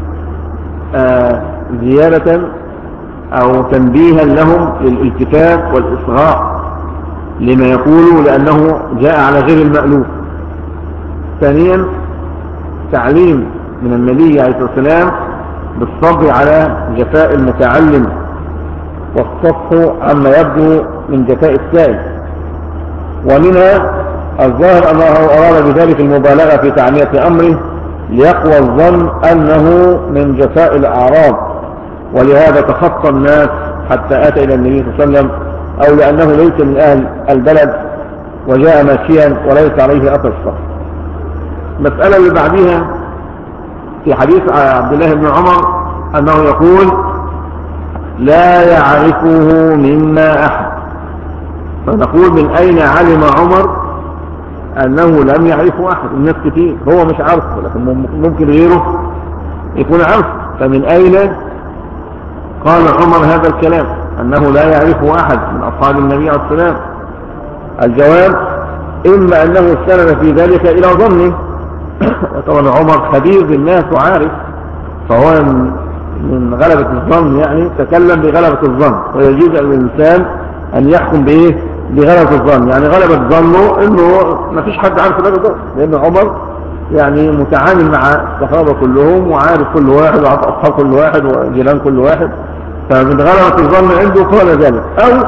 زيادة أو تنبيها لهم للالتفات والإصغاء لما يقولوا، لأنه جاء على غير المألوف. ثانيا تعليم من النبي عليه الصلاة والسلام بالصبر على جفاء المتعلم والصفح عما يبدو من جفاء السائل. ومنها الظاهر أنه أراد بذلك المبالغة في تعمية أمره ليقوى الظن أنه من جفاء الأعراب، ولهذا تخطى الناس حتى أتى إلى النبي صلى الله عليه وسلم، أو لأنه ليس من أهل البلد وجاء ماشيا وليس عليه أثر الصبر. المسألة اللي بعدها في حديث عبد الله بن عمر أنه يقول لا يعرفه منا أحد، فنقول من أين علم عمر أنه لم يعرفه أحد؟ الناس كتير هو مش عارفه، لكن ممكن غيره يكون عارفه، فمن أين قال عمر هذا الكلام أنه لا يعرفه أحد من أصحاب النبي عليه الصلاة والسلام؟ الجواب إما أنه استند في ذلك إلى ظنه، طبعا عمر خبير بالناس وعارف، فهو من غلبة الظن يعني تكلم بغلبة الظن، ويجوز الإنسان أن يحكم بإيه؟ بغلبة الظن، يعني غلبة ظنه إنه ما فيش حد عارف هذا الظن، لأن عمر يعني متعامل مع الصحابة كلهم وعارف كل واحد وعارف أصحاب كل واحد وجيران كل واحد، فمن غلبة الظن عنده قال ذلك، أو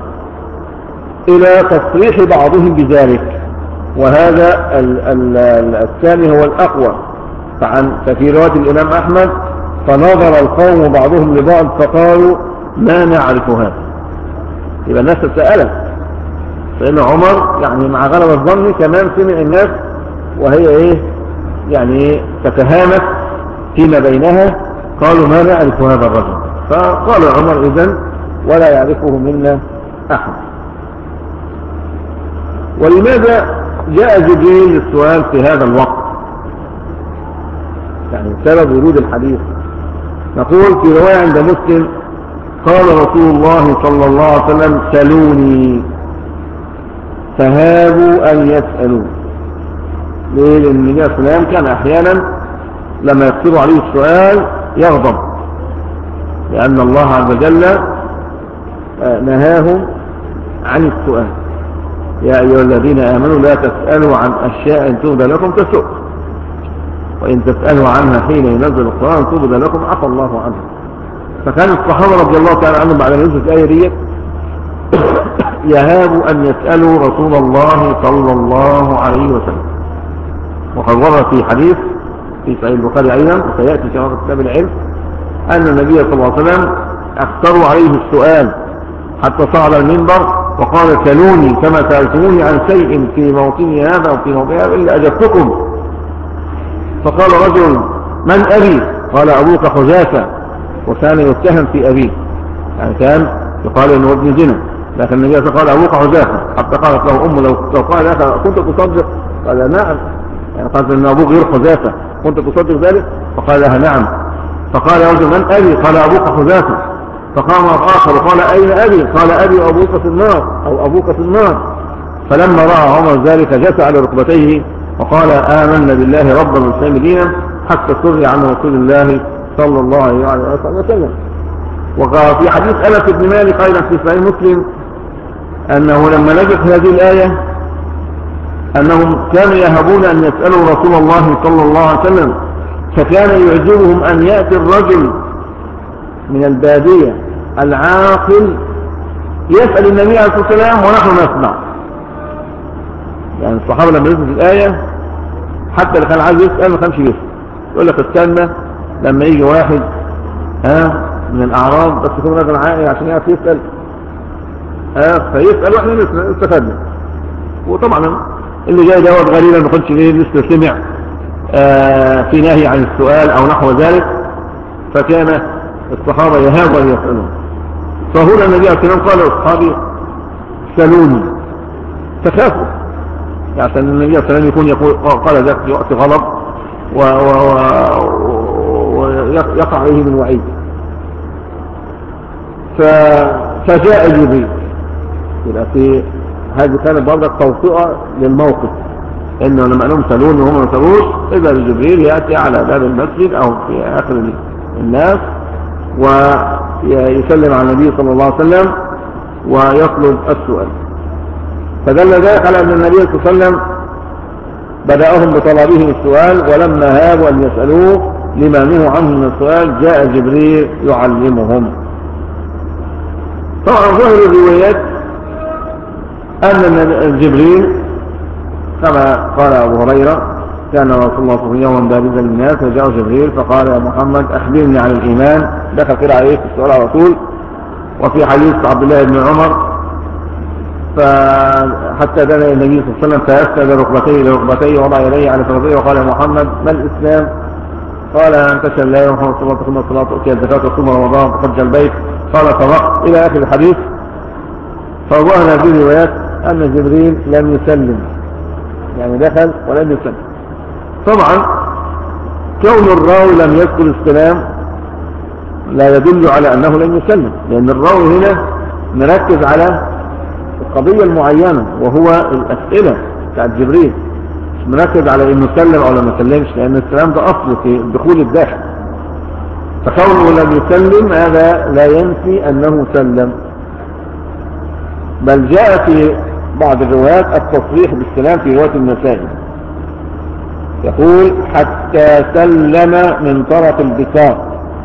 إلى تصريح بعضهم بذلك، وهذا الثاني هو الأقوى. ففي رواية الإمام أحمد فنظر القوم بعضهم لبعض فقالوا ما نعرف هذا. يبقى الناس سألت، فإن عمر يعني مع غلبة الظن كمان سمع الناس وهي إيه يعني تتهامت فيما بينها، قالوا ما نعرف هذا الرجل، فقال عمر إذن ولا يعرفه منا أحد. ولماذا جاء جبريل للسؤال في هذا الوقت؟ يعني سبب ورود الحديث. نقول في رواية عند مسلم قال رسول الله صلى الله عليه وسلم سلوني فهابوا أن يسألوا. ليه؟ لأن النبي صلى الله عليه وسلم كان أحيانا لما يقصر عليه السؤال يغضب، لأن الله عز وجل نهاهم عن السؤال. يا أيها الذين آمنوا لا تسألوا عن أشياء تبد لكم تسؤ، وإن تسألوا عنها حين ينزل القرآن تبد لكم عفى الله عنها. فكان الصحابة رضي الله تعالى عنهم بعد نزول الآية دي يهابوا أن يسألوا رسول الله صلى الله عليه وسلم. وقد ورد في حديث في صحيح البخاري أيضا وسيأتي كما في كتاب العلم أن النبي صلى الله عليه وسلم اختاروا عليه السؤال حتى صعد المنبر وقال سلوني كما سألتموني عن شيء في موطني هذا وفي موضعي هذا إلا أجبتكم. فقال رجل من أبي؟ قال أبوك حذافة، وكان يتهم في أبيه، يعني كان يقال إنه ابن زنا، لكن النبي قال أبوك حذافة، حتى قالت له أمه لو قال لك كنت تصدق؟ قال نعم، يعني قالت إن أبوك غير حذافة كنت تصدق ذلك؟ فقال لها نعم. فقال يا رجل من أبي؟ قال أبوك حذافة. فقام آخر قال أين أبي؟ قال أبي وأبوك في النار أو أبوك في النار. فلما رأى عمر ذلك جثى على ركبتيه وقال آمنا بالله ربا والإسلام دينا حتى سري عن رسول الله صلى الله عليه وسلم. وفي حديث أنس بن مالك أيضا في صحيح مسلم أنه لما نزلت هذه الآية أنهم كانوا يهبون أن يسألوا رسول الله صلى الله عليه وسلم، فكان يعجبهم أن يأتي الرجل من البادية العاقل يسأل النبي عليه الصلاة والسلام ونحن نسمع. يعني الصحابة لما نزلت الآية حتى اللي كان عايز يسأل ما كانش يسأل، يقول لك استنى لما يجي واحد من الأعراب بس يكون راجل عاقل عشان يعرف يسأل فيسأل واحنا نستفدنا. وطبعا اللي جاي دوت غريبا ما كنتش لسه سمع في نهي عن السؤال أو نحو ذلك، فكان الصحابة يهابوا أن يسألون. فهنا النبي عليه الصلاة والسلام قال لأصحابه سألوني، فخافوا عشان النبي عليه الصلاة والسلام يكون يقول قال ذلك في وقت غضب ويقع عليه من وعيد. فجاء جبريل. يبقى في هذه كانت برضه توطئة للموقف، انه لما قالوا سالون وهم ما سالوش اذا جبريل ياتي على باب المسجد او في اخر الناس ويسلم على النبي صلى الله عليه وسلم ويطلب السؤال. فدل ذلك على ان النبي صلى الله عليه وسلم بدأهم بطلبهم السؤال، ولما هابوا ان يسالوه لما نهوا عنه من السؤال جاء جبريل يعلمهم. طبعا ظاهر الروايات أن جبريل كما قال أبو هريرة كان رسول الله صلى الله عليه وسلم يوما بارزا للناس وجاء جبريل فقال يا محمد أخبرني عن الإيمان، دخل كده عليه في السؤال على طول. وفي حديث عبد الله بن عمر فحتى دنا النبي صلى الله عليه وسلم فأسند ركبتيه لركبتيه ووضع يديه على فخذيه وقال يا محمد ما الإسلام؟ قال أن تشهد لا إله إلا الله وتقيم الصلاة وتؤتي الزكاة وتصوم رمضان وتحج البيت قال صدقت إلى آخر الحديث. فظهر هذه الروايات أن جبريل لم يسلم، يعني دخل ولم يسلم. طبعا كون الراوي لم يذكر السلام لا يدل على أنه لم يسلم، لأن الراوي هنا مركز على القضية المعينة وهو الأسئلة بتاعت جبريل، مش مركز على إنه سلم أو لم يسلمش، لأن السلام ده أصل في دخول الداخل. فكونه لم يسلم هذا لا ينفي أنه سلم، بل جاء في بعض الروايات التصريح بالسلام في رواية النسائي يقول حتى سلم من طرف البساط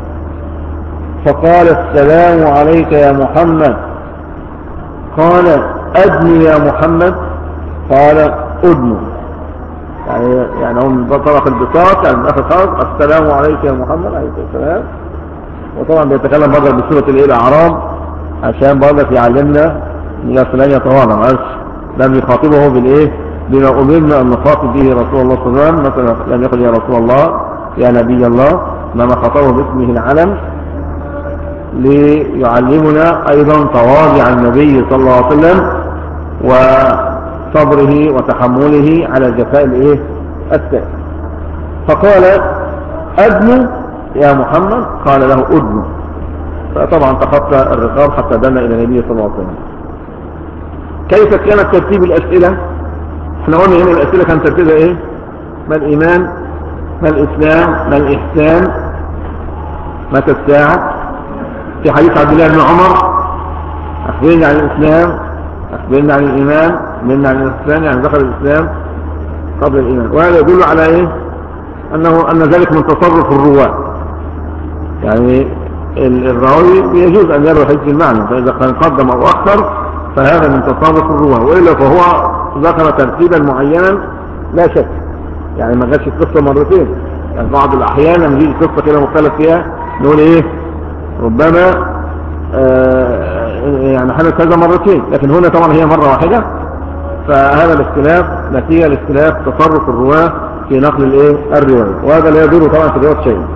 فقال السلام عليك يا محمد، قال أدني يا محمد، قال أدنو، يعني هم من طرف البساط يعني من آخر خالص السلام عليك يا محمد عليه السلام. وطبعا بيتكلم برضه بسورة الأعراف عشان برضه يعلمنا إلى فلان يتواضع، لم يخاطبه بالإيه بما أمرنا أن نخاطب به رسول الله صلى الله عليه وسلم، مثلا لم يقل يا رسول الله يا نبي الله، إنما خاطبه باسمه العلم ليعلمنا أيضا تواضع النبي صلى الله عليه وسلم وصبره وتحمله على جفاء الإيه السائل. فقال أدنو يا محمد، قال له أدنو، فطبعا تخطى الرقاب حتى دنا إلى النبي صلى الله عليه وسلم. كيف كانت ترتيب الأسئلة؟ احنا قلنا هنا الأسئلة كان ترتيبها ايه؟ ما الإيمان، ما الإسلام، ما الإحسان، متى الساعة. في حديث عبد الله بن عمر أخبرني عن الإسلام، أخبرني عن الإيمان، أخبرني عن الإحسان، يعني ذكر الإسلام قبل الإيمان. وهذا يدل على ايه؟ أن ذلك من تصرف الرواة، يعني الراوي يجوز أن يروي حديث المعنى، فإذا كان قدم أو أخر فهذا من تصرف الرواه، وإلا فهو ذكر ترتيبا معينا لا شك، يعني ما جاش القصة مرتين. يعني بعض الأحيان لما يجي القصة كده مختلف فيها نقول إيه ربما يعني حدث هذا مرتين، لكن هنا طبعا هي مرة واحدة، فهذا الاختلاف نتيجة لاختلاف تصرف الرواه في نقل الإيه الرواية، وهذا لا يدور طبعا في الرواية شيء.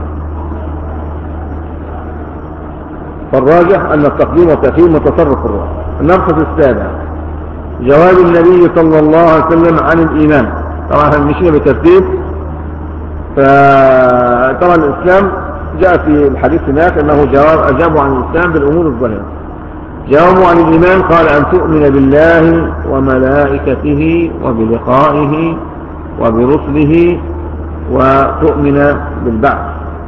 فالراجح أن التقديم والتأخير من تصرف الرواه. المبحث السابع جواب النبي صلى الله عليه وسلم عن الإيمان. طبعا احنا مشينا بالترتيب، فطبعا الإسلام جاء في الحديث هناك أنه أجابوا عن الإسلام بالأمور الظاهرة. جاوبوا عن الإيمان قال أن تؤمن بالله وملائكته وبلقائه وبرسله وتؤمن بالبعث.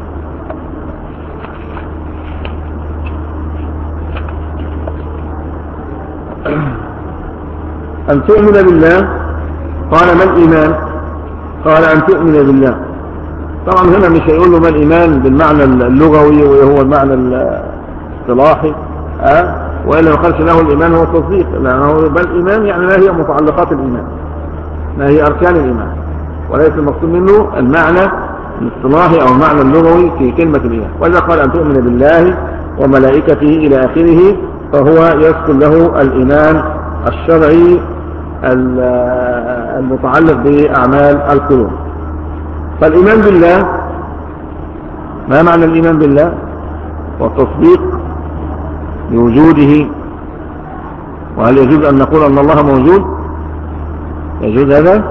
أن تؤمن بالله. قال ما الإيمان؟ قال أن تؤمن بالله. طبعا هنا مش هيقول له ما الإيمان بالمعنى اللغوي وهو المعنى الاصطلاحي، وإلا ما قالش له الإيمان هو التصديق، لأنه بل الإيمان يعني ما هي متعلقات الإيمان، ما هي أركان الإيمان، وليس المقصود منه المعنى الاصطلاحي أو المعنى اللغوي في كلمة الإيمان. وإذا قال أن تؤمن بالله وملائكته إلى آخره فهو يذكر له الإيمان الشرعي المتعلق بأعمال القلوب. فالإيمان بالله، ما معنى الإيمان بالله؟ والتصديق بوجوده. وهل يجوز أن نقول أن الله موجود؟ يجوز هذا؟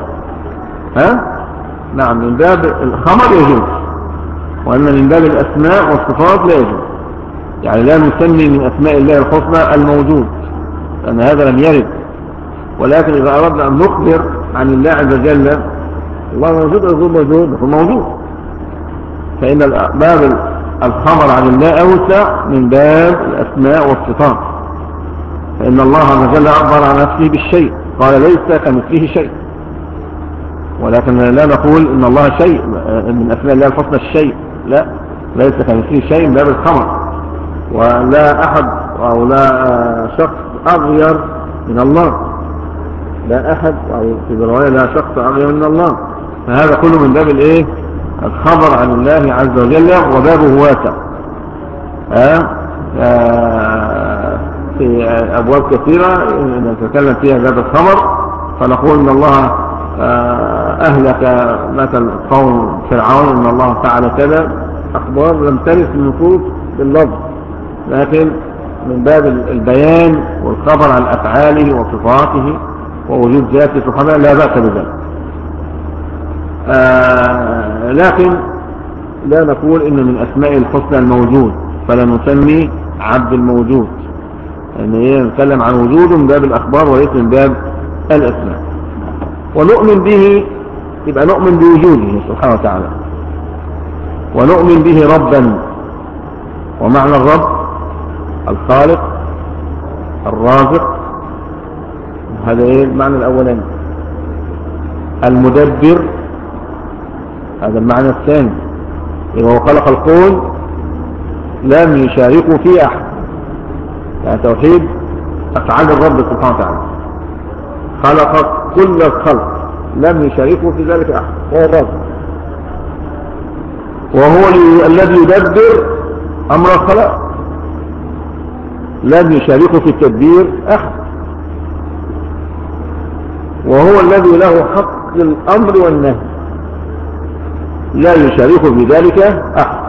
نعم، من باب الخبر يجوز، وأن من باب الأسماء والصفات لا يجوز. يعني لا نسمي من أسماء الله الحسنى الموجود، لأن هذا لم يرد. ولكن إذا أردنا أن نخبر عن الله عز وجل الله موجود أو موجود موجود، فإن باب الخبر عن الله أوسع من باب الأسماء والصفات. فإن الله عز وجل أخبر عن نفسه بالشيء، قال ليس كمثله شيء. ولكن لا نقول إن الله شيء من أسماء الله الحسنى الشيء، لا، ليس كمثله شيء من باب الخبر. ولا أحد أو لا شخص أغير من الله، لا أحد أو في الرواية لا شخص أغير من الله. فهذا كله من باب الإيه؟ الخبر عن الله عز وجل، وبابه واسع. في أبواب كثيرة نتكلم فيها باب الخبر، فنقول إن الله أهلك مثل قوم فرعون، إن الله فعل كذا، أخبار لم ترد النصوص باللفظ، لكن من باب البيان والخبر عن أفعاله وصفاته ووجود ذاته سبحانه لا بأس بذلك. لكن لا نقول إن من أسماء الحسنى الموجود، فلا نسمي عبد الموجود، يعني نتكلم عن وجوده من باب الأخبار وليس من باب الأسماء. ونؤمن به، يبقى نؤمن بوجوده سبحانه وتعالى، ونؤمن به ربا. ومعنى الرب الخالق الرازق، هذا ايه المعنى الاولاني. المدبر، هذا المعنى الثاني، إذا هو خلق الكون لم يشاركه فيه احد، يعني توحيد افعال الرب سبحانه وتعالى. خلق كل الخلق لم يشاركه في ذلك احد، هو الرب، وهو الذي يدبر امر الخلق، لم يشاركه في التدبير احد، وهو الذي له حق الامر والنهي، لا يشاركه في ذلك احد.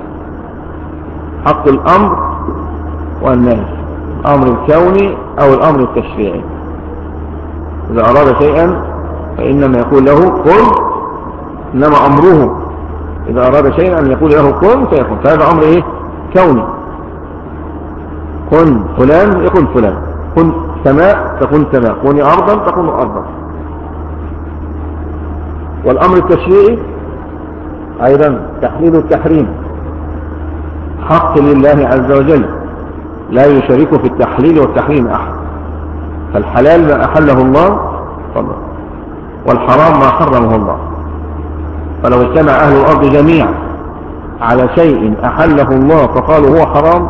حق الامر والنهي، الامر الكوني او الامر التشريعي. اذا اراد شيئا فانما يقول له كن، انما امره اذا اراد شيئا ان يقول له كن فيكون، فهذا امر ايه؟ كوني. كن فلان يكون فلان، كن سماء تكون سماء، كوني ارضا تكون ارضا. والامر التشريعي ايضا تحليل التحريم، حق لله عز وجل، لا يشاركه في التحليل والتحريم احد. فالحلال ما احله الله والحرام ما حرمه الله. فلو اجتمع اهل الارض جميعا على شيء احله الله فقالوا هو حرام،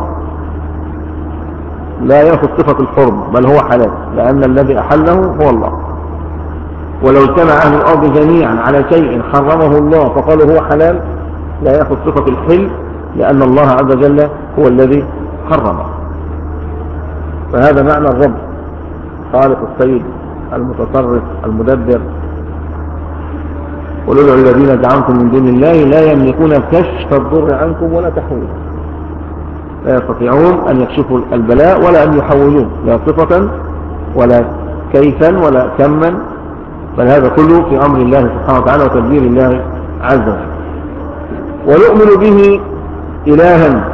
لا ياخذ صفة الحرم، بل هو حلال، لان الذي احله هو الله. ولو اجتمع اهل الارض جميعا على شيء حرمه الله فقالوا هو حلال، لا ياخذ صفة الحل، لان الله عز وجل هو الذي حرمه. فهذا معنى الرب، خالق السيد المتصرف المدبر. قل ادعوا الذين زعمتم من دون الله لا يملكون كشف الضر عنكم ولا تحويله، لا يستطيعون أن يكشفوا البلاء ولا أن يحولوه، لا صفة ولا كيفا ولا كما، بل هذا كله في أمر الله سبحانه وتعالى وتدبير الله عز وجل. ونؤمن به إلها،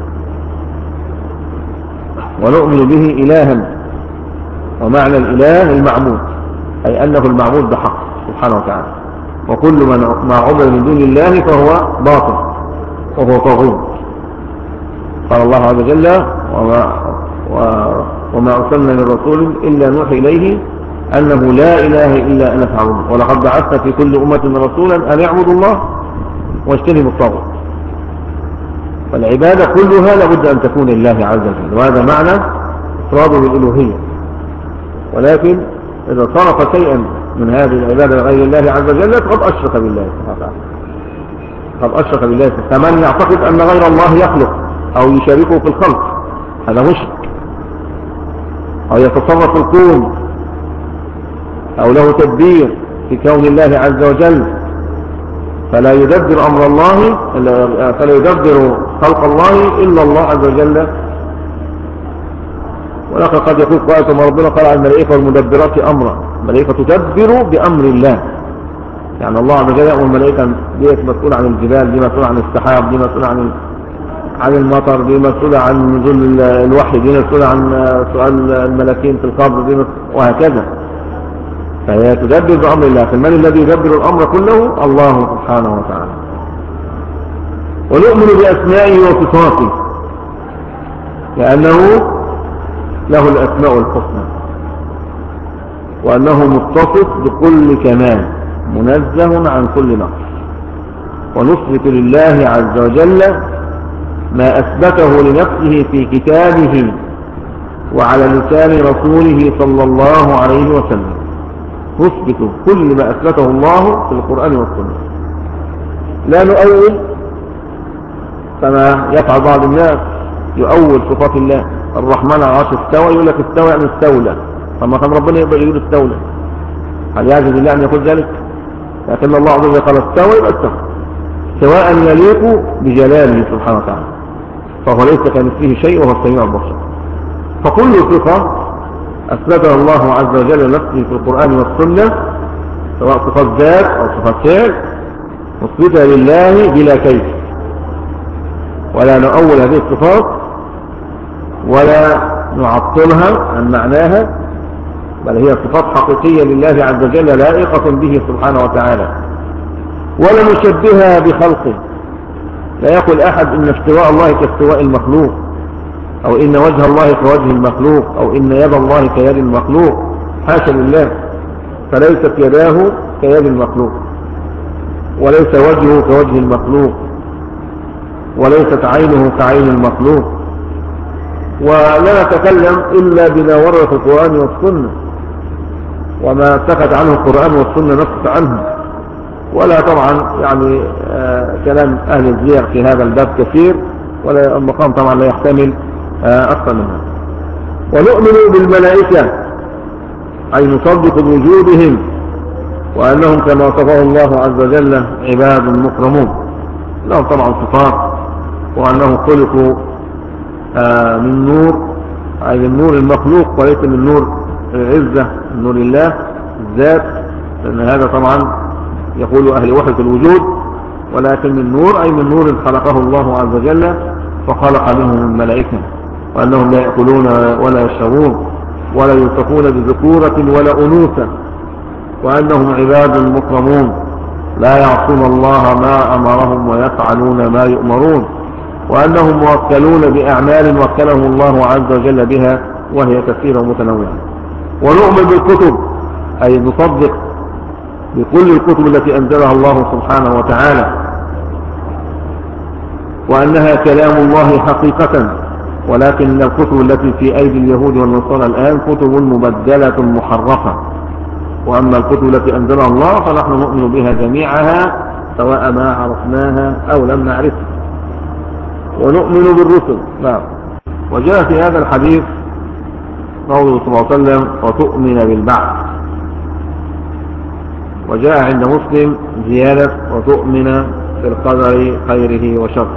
ونؤمن به إلها. ومعنى الإله المعبود، أي أنه المعبود بحق سبحانه وتعالى، وكل ما عبد من دون الله فهو باطل وهو طاغوت. قال الله عز وجل وما أرسلنا من رسول إلا نوحي إليه أنه لا إله إلا أنا فاعبدون ولقد بعثنا في كل أمة رسولا أن يعبدوا الله واجتنبوا الطاغوت. فالعبادة كلها لابد أن تكون لله عز وجل، وهذا معنى إفراده بالألوهية. ولكن إذا صرف شيئا من هذه العبادة لغير الله عز وجل فقد أشرك بالله سبحانه وتعالى. قد أشرك بالله. فمن يعتقد أن غير الله يخلق أو يشاركه في الخلق هذا مشرك، أو يتصرف في الكون أو له تدبير في كون الله عز وجل، فلا يدبر أمر الله، فلا يدبر خلق الله إلا الله عز وجل. ولكن قد يقول قائل ما ربنا قال عن الملائكة والمدبرات أمرا، الملائكة تدبر بأمر الله، يعني الله عز وجل يأمر الملائكة، دي مسؤولة عن الجبال، دي مسؤولة عن السحاب، دي مسؤولة عن المطر، دي مسؤولة عن نزول الوحي، دي مسؤولة عن سؤال الملكين في القبر، وهكذا. فهي تدبر بأمر الله. فمن الذي يدبر الأمر كله؟ الله سبحانه وتعالى. ونؤمن بأسمائه وصفاته لأنه له الأسماء الحسنى، وأنه متصف بكل كمال منزه عن كل نقص. ونثبت لله عز وجل ما أثبته لنفسه في كتابه وعلى لسان رسوله صلى الله عليه وسلم. نثبت كل ما أثبته الله في القرآن والسنة، لا نؤول كما يفعل بعض الناس، يؤول صفات الله. الرحمن على العرش استوى، يقول لك استوى يعني استولى. فما كان ربنا يقدر يقول استولى؟ هل يعجز الله أن يقول ذلك؟ لكن الله عز وجل قال استوى يبقى استوى، سواء يليق بجلاله سبحانه وتعالى، فهو ليس كمثله شيء وهو السميع البصير. فكل صفة أثبتها الله عز وجل لنفسه في القرآن والسنة، سواء صفات ذات أو صفات فعل، نثبتها لله بلا كيف، ولا نؤول هذه الصفات ولا نعطلها عن معناها، بل هي صفات حقيقية لله عز وجل لائقة به سبحانه وتعالى. ولا نشبهها بخلقه، لا يقول أحد إن استواء الله كاستواء المخلوق، أو إن وجه الله كوجه المخلوق، أو إن يد الله كيد المخلوق. حاشا لله، فليست يداه كيد المخلوق، وليس وجهه كوجه المخلوق، وليست عينه كعين المخلوق. ولا نتكلم إلا بما ورد في القرآن والسنة، وما سكت عنه القرآن والسنة نسكت عنه. ولا طبعا يعني كلام أهل الزيغ في هذا الباب كثير، ولا المقام طبعا لا يحتمل أكثر منها. ونؤمن بالملائكة، أي نصدق بوجودهم وأنهم كما وصفه الله عز وجل عباد مكرمون، لهم طبعا صفات، وأنهم خلقوا من نور، أي من نور المخلوق وليس من نور العزة، من نور الله الذات، لأن هذا طبعا يقول أهل وحدة الوجود، ولكن من نور أي من نور خلقه الله عز وجل فخلق منهم الملائكة. وأنهم لا يأكلون ولا يشربون ولا يوصفون بذكورة ولا أنوثة، وأنهم عباد مكرمون لا يعصون الله ما أمرهم ويفعلون ما يؤمرون، وأنهم موكلون بأعمال وكلهم الله عز وجل بها وهي كثيرة ومتنوعة. ونؤمن بالكتب، أي نصدق بكل الكتب التي أنزلها الله سبحانه وتعالى، وأنها كلام الله حقيقة، ولكن الكتب التي في أيدي اليهود والنصارى الآن كتب مبدلة محرفة. وأما الكتب التي أنزلها الله فنحن نؤمن بها جميعها سواء ما عرفناها أو لم نعرفها. ونؤمن بالرسل. نعم. وجاء في هذا الحديث قوله صلى الله عليه وسلم وتؤمن بالبعث. وجاء عند مسلم زيادة وتؤمن بالقدر خيره وشره.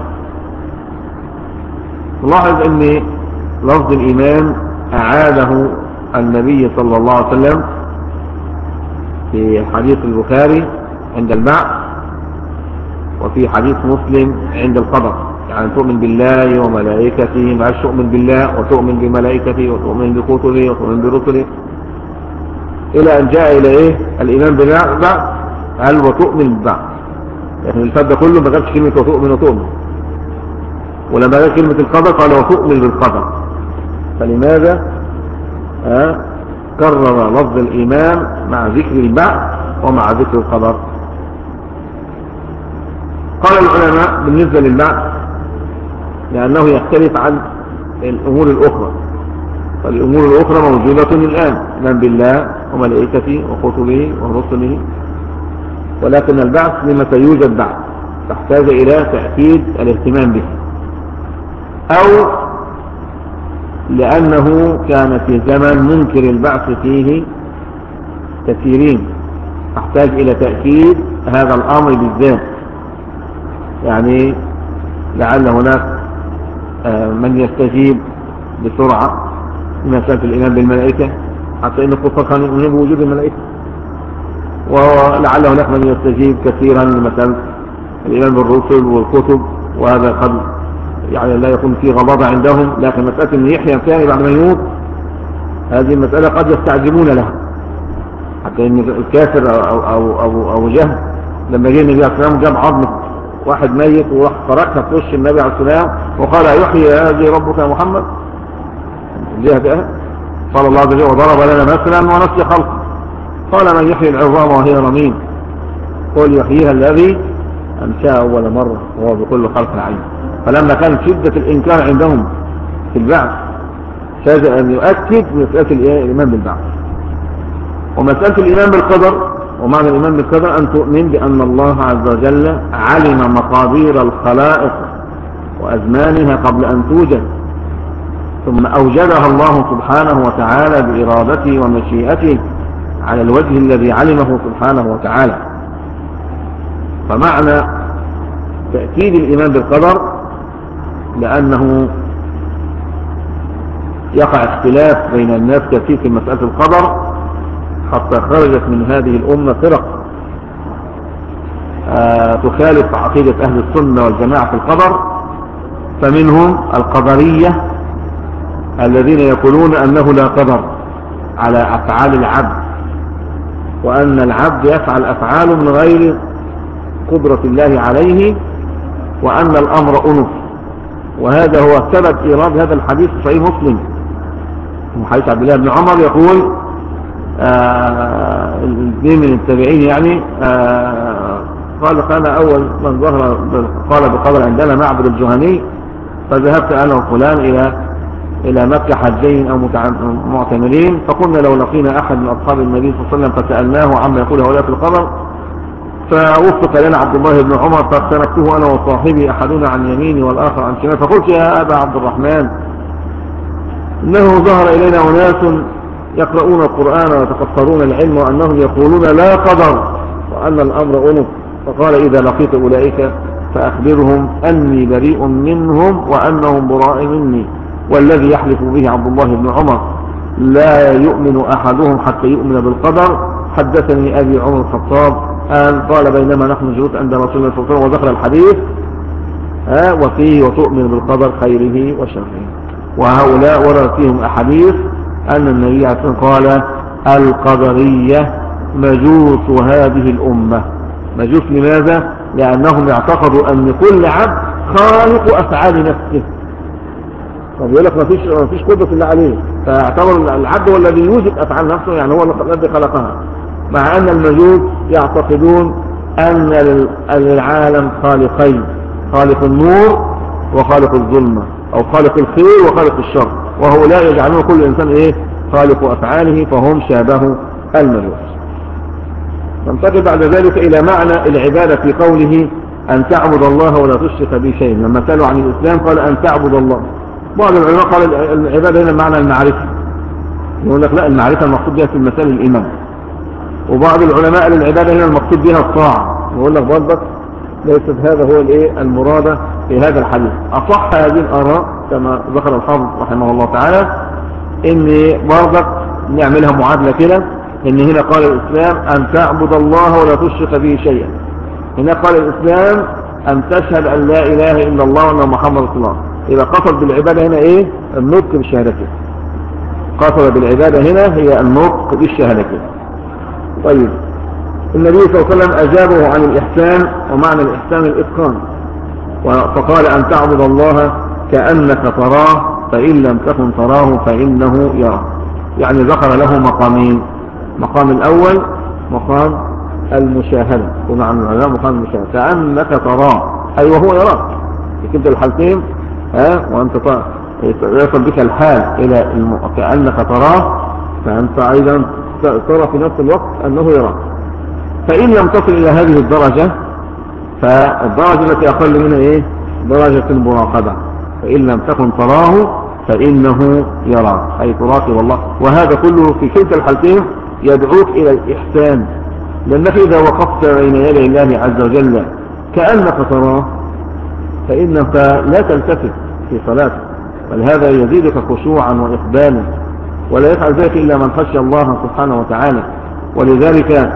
نلاحظ أن لفظ الإيمان أعاده النبي صلى الله عليه وسلم في حديث البخاري عند البعث، وفي حديث مسلم عند القدر. يعني تؤمن بالله وملائكته، معاش تؤمن بالله وتؤمن بملائكته وتؤمن بكتبه وتؤمن برسله، إلى أن جاء إلى إيه؟ الإيمان بالبعث قال وتؤمن بالبعث، لكن الفات ده كله ما جابش كلمة وتؤمن. ولما جاء كلمة القدر قال وتؤمن بالقدر. فلماذا كرر لفظ الإيمان مع ذكر البعث ومع ذكر القدر؟ قال العلماء بالنسبة للبعث لأنه يختلف عن الأمور الأخرى، فالأمور الأخرى موجودة الآن، إيمان بالله وملائكته وكتبه ورسله، ولكن البعث لمتى يوجد بعث تحتاج إلى تأكيد الاهتمام به، أو لأنه كان في زمن منكر البعث فيه كثيرين تحتاج إلى تأكيد هذا الأمر بالذات. يعني لعل هناك من يستجيب بسرعة لمسألة الإيمان بالملائكة، حتى إن الكفار كانوا يؤمنون بوجود الملائكة، ولعل هناك من يستجيب كثيرا لمسألة الإيمان بالرسل والكتب، وهذا قد يعني لا يكون فيه غضاضة عندهم، لكن مسألة أن يحيى ثاني بعد ما يموت هذه المسألة قد يستعجبون لها، حتى أن الكافر أو جهل لما جه النبي عليه السلام جاب عظم واحد ميت وراح فركها في وش النبي عليه السلام وقال يحيي هذه ربك يا محمد جهدها، قال الله عز وجل وضرب لنا مثلا ونسي خلقه، قال من يحيي العظام وهي رميم قل يحييها الذي أنشأها أول مرة وهو بكل خلق عليم. فلما كانت شدة الإنكار عندهم في البعث شاهد أن يؤكد مسألة الإيمان بالبعث. ومسألة الإيمان بالقدر، ومعنى الإيمان بالقدر أن تؤمن بأن الله عز وجل علم مقادير الخلائق وأزمانها قبل أن توجد، ثم أوجدها الله سبحانه وتعالى بإرادته ومشيئته على الوجه الذي علمه سبحانه وتعالى. فمعنى تأكيد الإيمان بالقدر لأنه يقع اختلاف بين الناس كثير في مسألة القدر، حتى خرجت من هذه الأمة فرق تخالف عقيدة أهل السنة والجماعة في القدر. فمنهم القدرية الذين يقولون أنه لا قدر على أفعال العبد، وأن العبد يفعل أفعاله من غير قدرة الله عليه، وأن الأمر أنف. وهذا هو سبب إيراد هذا الحديث في صحيح مسلم من حديث عبد الله بن عمر يقول الاثنين من التابعين يعني قال كان أول من ظهر قال بقدر عندنا معبد الجهني، فذهبت أنا وفلان إلى مكة حجين أو معتمرين، فقلنا لو لقينا أحد من أصحاب النبي صلى الله عليه وسلم فسألناه عما يقول هؤلاء في القدر، فوفق لنا عبد الله بن عمر فاختلفته أنا وصاحبي أحدنا عن يميني والآخر عن شمال، فقلت يا أبا عبد الرحمن إنه ظهر إلينا أناس يقرؤون القرآن ويتفكرون العلم وأنهم يقولون لا قدر وأن الأمر أنف، فقال إذا لقيت أولئك فأخبرهم أني بريء منهم وأنهم براء مني، والذي يحلف به عبد الله بن عمر لا يؤمن أحدهم حتى يؤمن بالقدر. حدثني أبي عمر الخطاب قال بينما نحن جلوس عند رسول الله صلى الله عليه وسلم وذكر الحديث وفيه وتؤمن بالقدر خيره وشره. وهؤلاء ورد فيهم أحاديث أن النبي عليه الصلاة والسلام قال القدرية مجوس هذه الأمة. مجوس لماذا؟ لأنهم يعتقدوا أن كل عبد خالق أفعال نفسه، فبيقول لك ما فيش قدرة الله عليه، فاعتبر العبد هو الذي يوجد أفعال نفسه، يعني هو الذي خلقها، مع أن المجوس يعتقدون أن للعالم خالقين، خالق النور وخالق الظلمة، أو خالق الخير وخالق الشر، وهؤلاء يجعلون كل إنسان خالق أفعاله، فهم شابه المجوس. ننتقل بعد ذلك إلى معنى العبادة في قوله أن تعبد الله ولا تشرك به شيئا. لما سألوا عن الإسلام قال أن تعبد الله. بعض العلماء قال العبادة هنا معنى المعرفة، يقول لك لا، المعرفة المقصود بها في المسائل الإيمان. وبعض العلماء قال العبادة هنا المقصود بها الطاعة، يقول لك برضك ليست هذا هو المراد في هذا الحديث. أصح هذه الآراء كما ذكر الحافظ رحمه الله تعالى إن برضك نعملها معادلة كده، إن هنا قال الإسلام أن تعبد الله ولا تشرك به شيئا، هنا قال الإسلام أن تشهد أن لا إله إلا الله وأن محمد رسول الله. إذا قصد بالعبادة هنا النطق بالشهادتين، قصد بالعبادة هنا هي النطق بالشهادتين. طيب النبي صلى الله عليه وسلم أجابه عن الإحسان، ومعنى الإحسان الإتقان، فقال أن تعبد الله كأنك تراه فإن لم تكن تراه فإنه يراك. يعني ذكر له مقامين: مقام الأول مقام المشاهدة، ومعنى العلماء مقام المشاهدة كأنك تراه، أي وهو يراك في كلتا الحالتين. وأنت يصل بك الحال إلى كأنك تراه، فأنت أيضا ترى في نفس الوقت أنه يراك. فإن لم تصل إلى هذه الدرجة، فالدرجة التي أقل منها إيه؟ درجة المراقبة. فإن لم تكن تراه فإنه يراك، أي تراقب الله. وهذا كله في كلتا الحالتين يدعوك إلى الإحسان، لأنك إذا وقفت بين يدي الله عز وجل كأنك تراه فإنك لا تلتفت في صلاتك، بل هذا يزيدك خشوعا وإقبالا، ولا يفعل ذلك إلا من خشي الله سبحانه وتعالى. ولذلك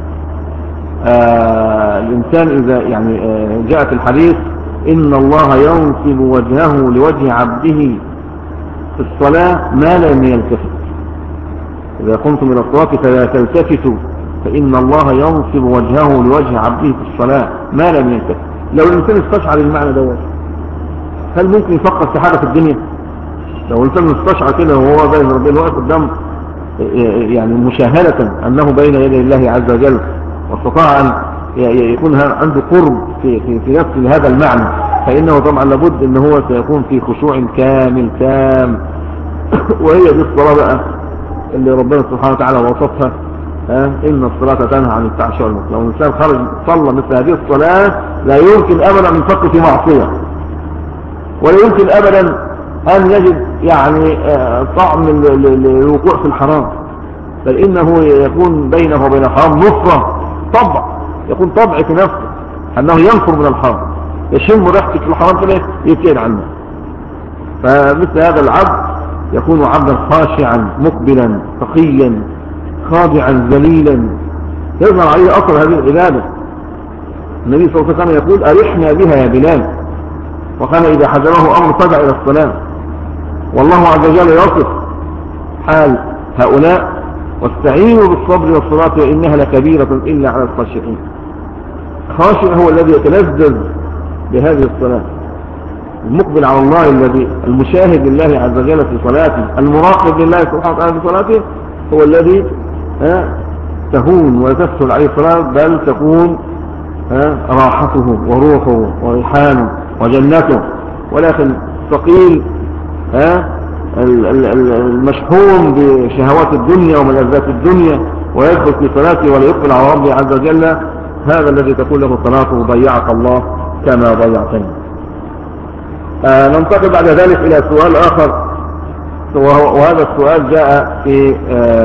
الإنسان إذا يعني جاء في الحديث: إن الله ينصب وجهه لوجه عبده في الصلاة ما لم يلتفت. إذا قمتم إلى الصلاة فلا تلتفتوا فإن الله ينصب وجهه لوجه عبده في الصلاة ما لم يلتفت. لو الإنسان استشعر المعنى دوت، هل ممكن يفكر في حاجة في الدنيا؟ لو الإنسان استشعر كده وهو بين ربنا واقف قدام، يعني مشاهدة أنه بين يدي الله عز وجل، واستطاع أن يكون عنده قرب في نفس هذا المعنى، فإنه طبعا لابد أنه هو سيكون في خشوع كامل تام. وهي دي الصلاة بقى اللي ربنا سبحانه وتعالى وصفها: إن الصلاة تنهى عن الفحشاء والمنكر. لو الإنسان خرج صلى مثل هذه الصلاة لا يمكن أبدا أن يفكر في معصية، ولا يمكن أبدا أن يجد يعني طعم الوقوع في الحرام، بل إنه يكون بينه وبين الحرام نصرة، طبع، يكون طبع في نفسه أنه ينفر من الحرام، يشم ريحتك في الحرام كده يبتعد عنه. فمثل هذا العبد يكون عبدا خاشعا مقبلا تقيا خاضعا ذليلا، يظهر عليه أثر هذه العبادة. النبي صلى الله عليه وسلم يقول: أرحنا بها يا بلال. وكان إذا حزنه أمر فزع إلى الصلاة. والله عز وجل يصف حال هؤلاء: واستعينوا بالصبر والصلاة وإنها لكبيرة إلا على الخاشعين. خاشع هو الذي يتلذذ بهذه الصلاة، المقبل على الله، الذي المشاهد لله عز وجل في صلاته، المراقب لله سبحانه وتعالى في صلاته، هو الذي تهون وتسهل عليه الصلاة، بل تكون راحته وروحه وريحانه وجنته. ولكن ثقيل المشحون بشهوات الدنيا وملذات الدنيا ويدخل في صلاته ولا يقبل على ربه عز وجل، هذا الذي تكون له صلاته ضيعك الله كما ضيعتني. ننتقل بعد ذلك إلى سؤال آخر، وهذا السؤال جاء في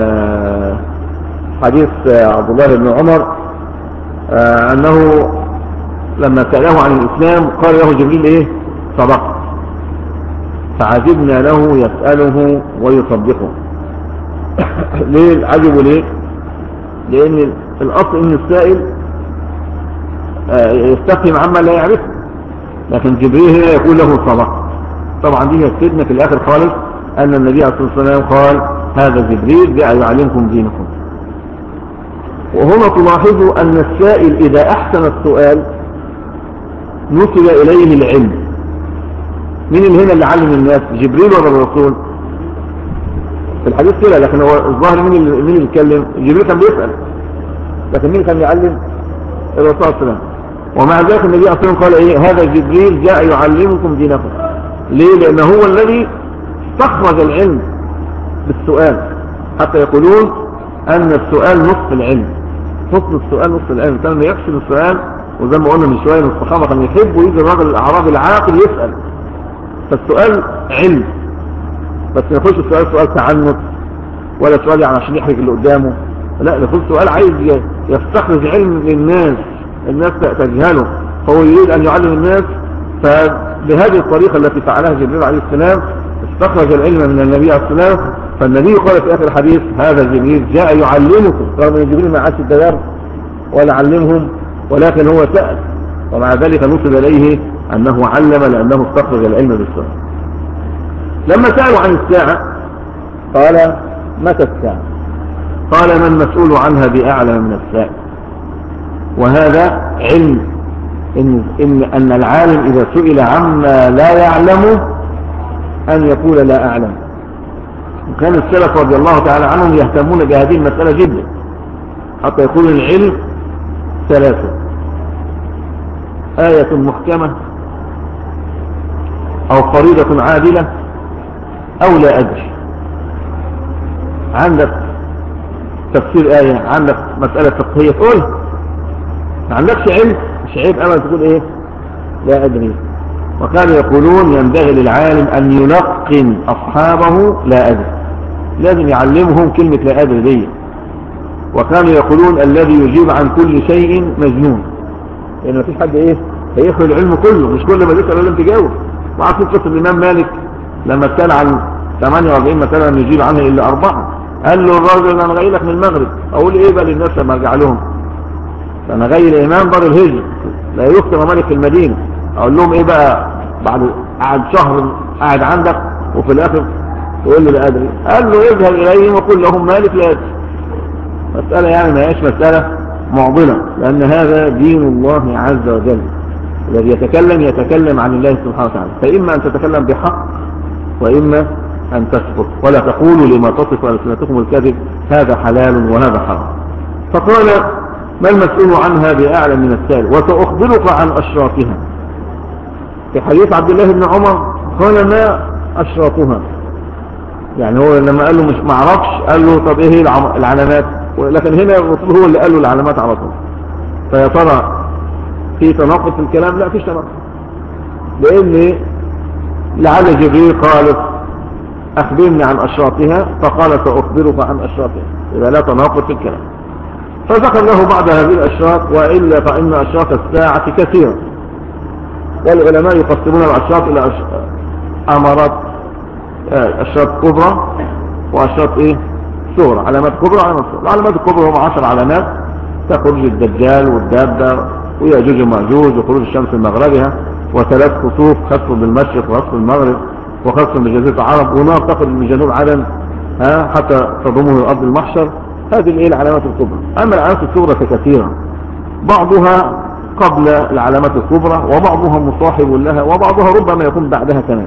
حديث عبد الله بن عمر أنه لما سأله عن الإسلام قال له جبريل: إيه؟ صدقت. فعجبنا له يسأله ويصدقه. ليه عجبوا؟ ليه؟ لأن الأصل إن السائل يستفهم عما لا يعرفه، لكن جبريل هنا يقول له صدقت. طبعا دي هتفيدنا في الآخر خالص أن النبي عليه الصلاة والسلام قال: هذا جبريل جاء يعلمكم دينكم. وهنا تلاحظوا أن السائل إذا أحسن السؤال نسب إليه العلم. مين اللي هنا اللي علم الناس، جبريل ولا الرسول؟ في الحديث كده، لكن هو الظاهر مين اللي بيتكلم؟ جبريل كان بيسأل، لكن مين كان يعلم؟ الرسول صلى الله عليه وسلم. ومع ذلك النبي صلى الله عليه وسلم قال: إيه؟ هذا جبريل جاء يعلمكم دينكم. ليه؟ لأنه هو الذي استخرج العلم بالسؤال، حتى يقولون أن السؤال نصف العلم. حسن السؤال نصف العلم. كان يحسن السؤال، وزي ما قلنا من شوية من الصحابة كان يحبوا يجي الراجل الأعرابي العاقل يسأل، فالسؤال علم، بس ما يخش السؤال سؤال تعنت ولا سؤال يعني عشان يحرج اللي قدامه، لا، يكون سؤال عايز يستخرج علم للناس، الناس تجهله، فهو يريد أن يعلم الناس. فبهذه الطريقة التي فعلها جبريل عليه السلام استخرج العلم من النبي عليه السلام. فالنبي قال في آخر الحديث: هذا جبريل جاء يعلمكم، رغم أن جبريل ما عادش الدرس ولا علمهم، ولكن هو سأل، ومع ذلك نسب إليه أنه علم لأنه استخرج العلم بالسؤال. لما سألوا عن الساعة قال: متى الساعة؟ قال: ما المسؤول عنها بأعلم من السائل. وهذا علم إن العالم إذا سئل عما لا يعلم أن يقول لا أعلم. وكان السلف رضي الله تعالى عنهم يهتمون بهذه المسألة جدا، حتى يقول العلم ثلاثة: آية محكمة، أو فريضة عادلة، أو لا أدري. عندك تفسير آية، عندك مسألة فقهية تقول، ما عندكش علم مش عيب أبدا تقول إيه لا أدري. وكانوا يقولون ينبغي للعالم أن يلقن أصحابه لا أدري، لازم يعلمهم كلمة لا أدري دي. وكانوا يقولون الذي يجيب عن كل شيء مجنون، لأن ما فيش حد إيه هيخرج العلم كله، مش كل ما تسأل لازم تجاوب. وعارفين قصة الإمام مالك لما كان عن 48 مثلا يجيب عنه إلا 4، قال له الراجل أنا جاي لك من المغرب، أقول إيه بقى للناس لما أرجع لهم؟ فأنا جاي لإمام دار الهجر لا يفتر ملك في المدينة، أقول لهم إيه بقى بعد قعد شهر قاعد عندك وفي الآخر تقول له لا أدري؟ قال له اذهب إليهم وقل لهم مالك لا أدري. مسألة يعني ما هيش مسألة معضلة، لأن هذا دين الله عز وجل. الذي يتكلم عن الله سبحانه وتعالى، فإما أن تتكلم بحق وإما أن تسقط. ولا تقولوا لما تصف ألسنتكم الكذب هذا حلال وهذا حرام. فقال ما المسؤول عنها بأعلم من السائل، وسأخبرك عن أشراطها. في حديث عبد الله بن عمر قال ما أشراطها، يعني هو لما قال له مش معرفش قال له طب ايه العلامات، لكن هنا الرسول هو اللي قال له العلامات على طول. فيا ترى في تناقض في الكلام؟ لا فيش تناقض، لان لعل جبريل قال اخبرني عن اشراطها فقال ساخبرك عن اشراطها، اذا لا تناقض في الكلام. فذكر له بعد هذه الاشراط، والا فان اشراط الساعه كثيره، والعلماء يقسمون الاشراط الى امارات، اشراط كبرى واشراط ايه صغرى. علامات كبرى وعلامات صغرى. العلامات الكبرى هم 10 علامات: تخرج الدجال والدابة ويأجوج ومأجوج وخروج الشمس من مغربها، وثلاث خسوف: خسف بالمشرق وخسف بالمغرب وخسف بجزيرة العرب، ونار تخرج من جنوب عدن حتى تضمه الأرض المحشر. هذه الايه العلامات الكبرى. اما العلامات الصغرى فكثيرة، بعضها قبل العلامات الكبرى وبعضها مصاحب لها وبعضها ربما يكون بعدها كمان.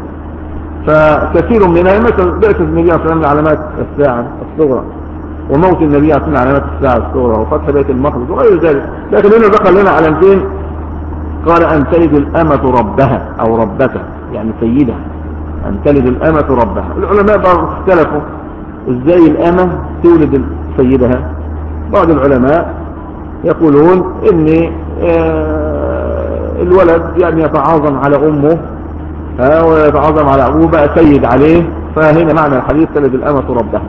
فكثير منها مثل بعثة النبي صلى الله عليه وسلم علامات الساعة الصغرى، وموت النبي صلى الله عليه وسلم علامات الساعة الصغرى، وفتح بيت المقدس وغير ذلك. لكن هنا ذكر لنا علامتين، قال أن تلد الأمة ربها أو ربتها، يعني سيدها، أن تلد الأمة ربها. العلماء بعض اختلفوا ازاي الأمة تولد سيدها. بعض العلماء يقولون ان الولد يعني يتعاظم على أمه ويتعظم على أبوه بقى سيد عليه، فهنا معنى الحديث تلد الأمة ربها.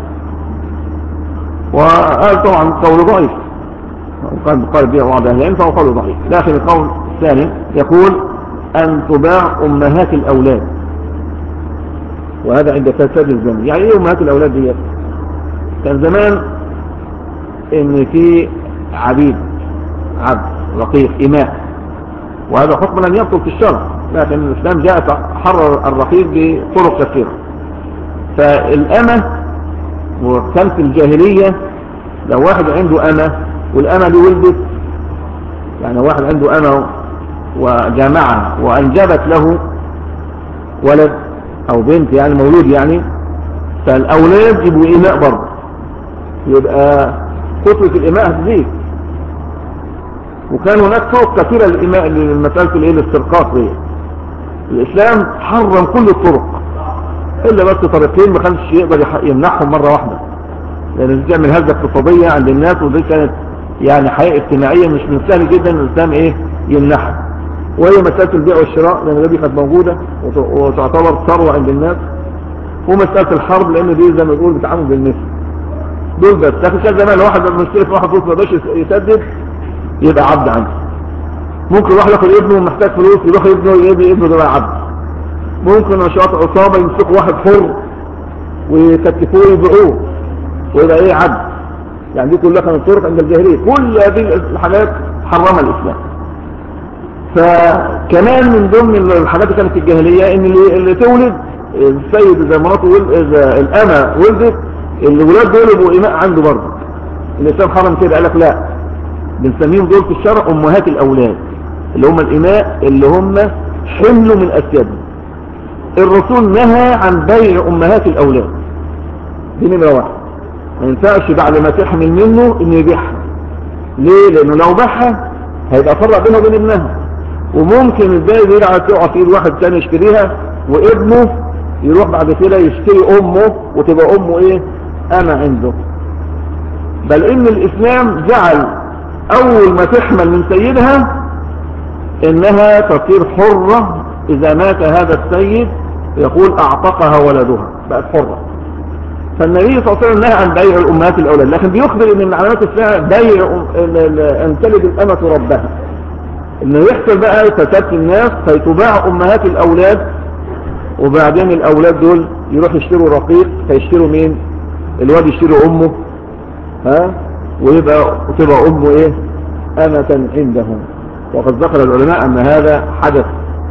وقال طبعا قول ضعيف، قال بيه بعض أهل العلم فهو قول ضعيف. لكن القول الثاني يقول أن تباع أمهات الأولاد، وهذا عند فساد الزمن. يعني ايه أمهات الأولاد دي؟ كان زمان ان في عبيد، عبد رقيق إماء، وهذا حكم لم يبطل في الشرع، لكن الإسلام جاء حرر الرقيق بطرق كثيرة. فالأمة، وكان في الجاهلية لو واحد عنده أمة والأمة دي ولدت، يعني واحد عنده أمة وجامعها وأنجبت له ولد أو بنت، يعني مولود يعني، فالأولاد يبقوا إماء برضه، يبقى كثرة الإماء هتزيد. وكان هناك طرق كثيرة للإماء للمسألة الاسترقاق دي. الإسلام حرم كل الطرق إلا بس طريقين ما كانش يقدر يمنعهم مرة واحدة، لأن دي تعمل هزة اقتصادية عند الناس، ودي كانت يعني حياة اجتماعية مش من سهل جدا الإسلام يمنعها. وهي مسألة البيع والشراء، لأن دي كانت موجودة وتعتبر ثروة عند الناس، ومسألة الحرب لأن دي زي ما بيقول بتعامل بالنسبة دول بس. لكن كان زمان لو واحد مشتري في واحد فلوس ما بقاش يسدد يبقى عبد عنده. ممكن واحد ياخد ابنه محتاج فلوس يروح ابنه ده بقى عبد. ممكن نشاط عصابة يمسكوا واحد حر ويكتفوه ويبيعوه ويبقى عبد. يعني دي كلها كانت طرق عند الجاهلية. كل هذه الحاجات حرمها الإسلام. فكمان من ضمن الحاجات اللي كانت في الجاهلية ان اللي تولد السيد زي مراته اذا الأمة ولدت الولاد دول يبقوا إماء عنده برضه. الإسلام حرم كده، قال لك لا، بنسميهم دول في الشرع أمهات الأولاد، اللي هم الإماء اللي هم حملوا من أسيادهم. الرسول نهى عن بيع أمهات الأولاد، دي نمرة واحد. ما ينفعش بعد ما تحمل منه إنه يبيعها. ليه؟ لأنه لو باعها هيبقى فرق بينه وبين ابنها، وممكن الباقي دي تقع في ايد واحد تاني يشتريها، وابنه يروح بعد كده يشتري أمه وتبقى أمه إيه؟ أنا عنده. بل إن الإسلام جعل أول ما تحمل من سيدها إنها تصير حرة إذا مات هذا السيد، يقول أعتقها ولدها، بقت حرة. فالنبي صلى الله عليه وسلم نهى عن بيع الأمهات الأولاد، لكن بيخبر إن من علامات الساعة بيع أن تلد الأمة ربها، إنه يحصل بقى فساد في الناس فيتباع أمهات الأولاد، وبعدين الأولاد دول يروح يشتروا رقيق، فيشتروا مين؟ الواد يشتروا أمه، وتبقى أمه إيه؟ أمة عندهم. وقد ذكر العلماء أن هذا حدث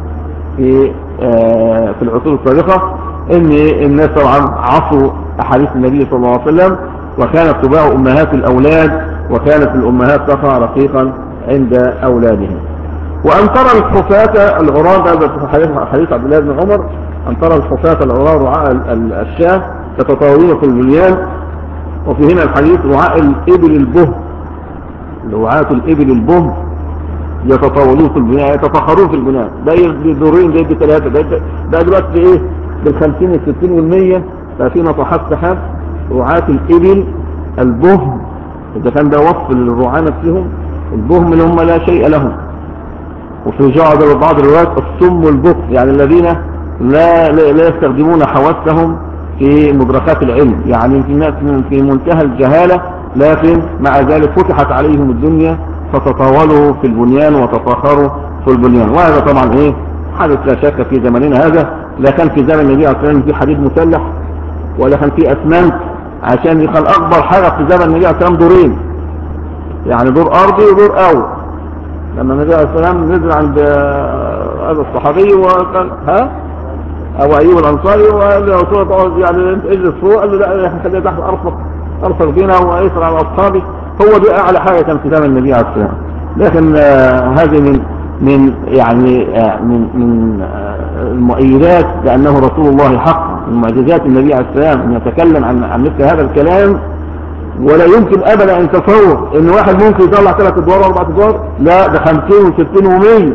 في العصور السابقة، ان الناس طبعا عصوا احاديث النبي صلى الله عليه وسلم، وكانت تباع امهات الاولاد، وكانت الامهات تقع رقيقا عند اولادهم. وان ترى الحفاة العراة، هذا حديث عبد الله بن عمر، ان ترى الحفاة العراة رعاء الشاة تتطاولون في البنيان. وفي هنا الحديث رعاء الابل البهم، رعاة الابل البهم يتطاولون في البناء، يتفخرون في البناء، ده بدورين، ده بثلاثة، ده دلوقتي ايه بال50 وال60 وال100، ففي نطحات سحاب. رعاة الإبل البهم، إذا كان ده وصف للرعاة نفسهم، البهم اللي هم لا شيء لهم. وفي بعض الروايات الصم والبكر، يعني الذين لا يستخدمون حواسهم في مدركات العلم، يعني في ناس في منتهى الجهالة، لكن مع ذلك فتحت عليهم الدنيا فتطاولوا في البنيان وتفاخروا في البنيان. وهذا طبعا ايه حدث لا شك في زمننا هذا، لا كان في زمن النبي عليه الصلاة والسلام في حديد مسلح، ولا كان في اسمنت، عشان يخل اكبر حاجة في زمن النبي عليه الصلاة والسلام دورين، يعني دور ارضي ودور اوي. لما النبي عليه الصلاة والسلام نزل عند هذا الصحابي وكان ابو ايوب الانصاري، وقال له تقعد يعني انت اجلس فوق، قال له لا احنا خلينا تحت ارفق بينا ويسر على اصحابي. هو دي اعلى حاجه كان في زمن النبي عليه الصلاه والسلام. لكن هذه من يعني من المؤيدات بانه رسول الله حقا، من معجزات النبي عليه الصلاه والسلام ان يتكلم عن مثل هذا الكلام. ولا يمكن ابدا ان تصور ان واحد ممكن يطلع 3 ادوار و4 ادوار، لا ده 50 و60 و100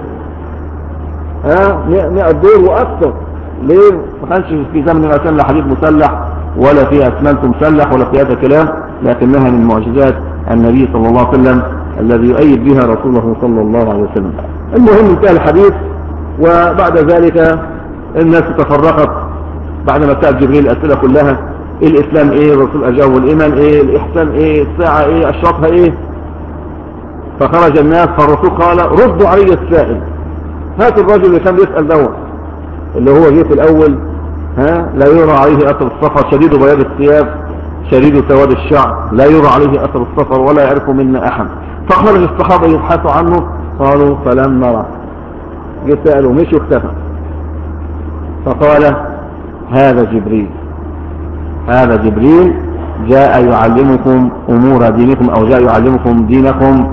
100 دور واكثر. ليه؟ ما كانش في زمن الرسول لا حديد مسلح ولا في اسمنت مسلح ولا في هذا الكلام، لكنها من معجزات النبي صلى الله عليه وسلم الذي يؤيد بها رسوله صلى الله عليه وسلم. المهم انتهى الحديث، وبعد ذلك الناس تفرقت بعد ما سأل جبريل الأسئلة كلها: الإسلام إيه؟ الرسول أجاب: والإيمان إيه؟ الإحسان إيه؟ الساعة إيه؟ أشراطها إيه؟ فخرج الناس، فالرسول قال: ردوا علي السائل. هات الرجل اللي كان بيسأل دوت، اللي هو جه في الأول، لا يرى عليه أثر السفر، شديد بياض الثياب، شديد سواد الشعر، لا يرى عليه أثر السفر ولا يعرف منا أحد. فخرج الصحابة يبحثوا عنه، قالوا: فلم نرى. جه سألوا مش واختفى، فقال: هذا جبريل، هذا جبريل جاء يعلمكم أمور دينكم، أو جاء يعلمكم دينكم.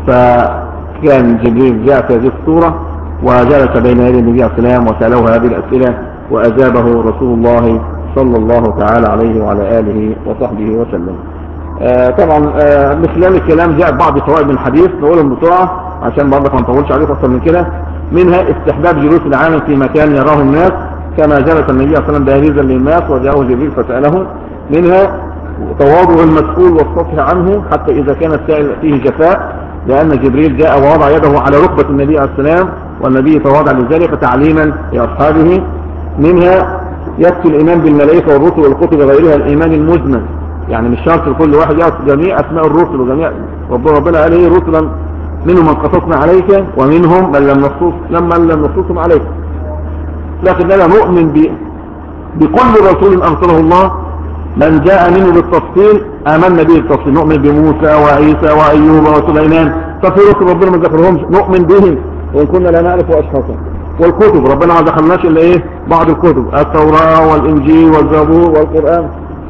فكان جبريل جاء في هذه الصورة وجلس بين يدي النبي عليه السلام وسأله هذه الأسئلة، وأجابه رسول الله صلى الله تعالى عليه وعلى آله وصحبه وسلم. طبعا من خلال الكلام جاء بعض فوائد من الحديث، نقولهم بسرعة عشان برضك ما نطولش عليك أكثر من كده. منها استحباب جلوس العالم في مكان يراه الناس، كما جلس النبي صلى الله عليه وسلم بارزا للناس وجاءه جبريل فسأله. منها تواضع المسؤول والصفح عنه حتى إذا كان السائل فيه جفاء، لأن جبريل جاء ووضع يده على ركبة النبي عليه السلام، والنبي تواضع لذلك تعليما لأصحابه. منها يكفي الإيمان بالملائكة والرسل والكتب غيرها الإيمان المجمل، يعني مش شرط لكل واحد يعرف جميع أسماء الرسل وجميع ربنا قال ايه: رسلا منهم من قصصنا عليك ومنهم من لم نقصصهم عليك. لكننا نؤمن بكل رسول أرسله الله، من جاء منه بالتفصيل آمنا به بالتفصيل. نؤمن بموسى وعيسى وأيوب وسليمان، ففي رسل ربنا ما ذكرهمش نؤمن بهم وإن كنا لا نعرف أشخاصهم. والكتب ربنا ما دخلناش إلا إيه بعض الكتب، التوراة والإنجيل والزبور والقرآن،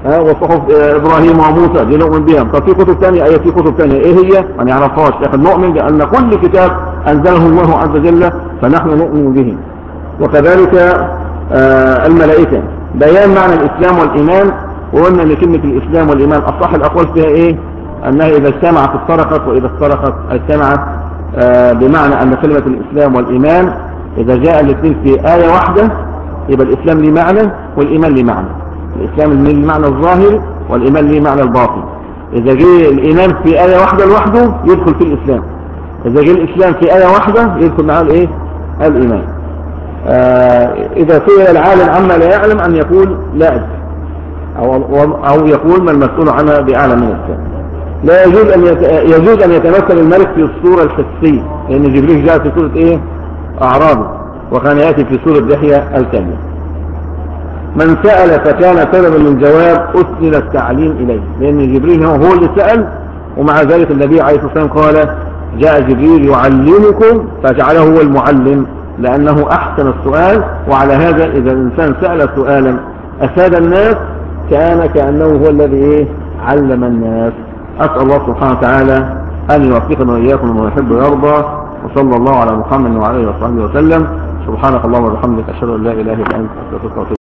وصحف إبراهيم وموسى دي نؤمن بها. طب في كتب ثانية، في كتب ثانية إيه هي؟ ما نعرفهاش، لكن نؤمن بأن كل كتاب أنزله الله عز وجل فنحن نؤمن به. وكذلك الملائكة. بيان معنى الإسلام والإيمان، وقلنا أن كلمة الإسلام والإيمان أصح الأقوال فيها إيه؟ أنها إذا اجتمعت افترقت، وإذا افترقت اجتمعت، بمعنى أن كلمة الإسلام والإيمان إذا جاء الاثنين في آية واحدة يبقى الإسلام ليه معنى والإيمان ليه معنى. الإسلام ليه معنى الظاهر والإيمان ليه معنى الباطن. إذا جاء الإيمان في آية واحدة لوحده يدخل في الإسلام، إذا جاء الإسلام في آية واحدة يدخل معه الإيه؟ الإيمان. إذا سئل العالم عما لا يعلم أن يقول لا أدري، أو يقول ما المسؤول عنها بأعلم من الثاني. لا يجوز أن يتمثل الملك في الصورة الحسية، لأن جبريل جاء في صورة إيه؟ أعرابي، وكان يأتي في صورة دحية الكلمة. من سأل فكان سببا للجواب أسند التعليم إليه، لأن جبريل هو اللي سأل، ومع ذلك النبي عليه الصلاة والسلام قال جاء جبريل يعلمكم فجعله هو المعلم لأنه أحسن السؤال. وعلى هذا إذا الإنسان سأل سؤالا أفاد الناس كأنه هو الذي علم الناس. أسأل الله سبحانه وتعالى أن يوفقنا وإياكم وما يحب ويرضى، وصلى الله على محمد وعلى آله وصحبه وسلم. سبحانك اللهم وبحمدك أشهد أن لا إله إلا أنت أستغفرك.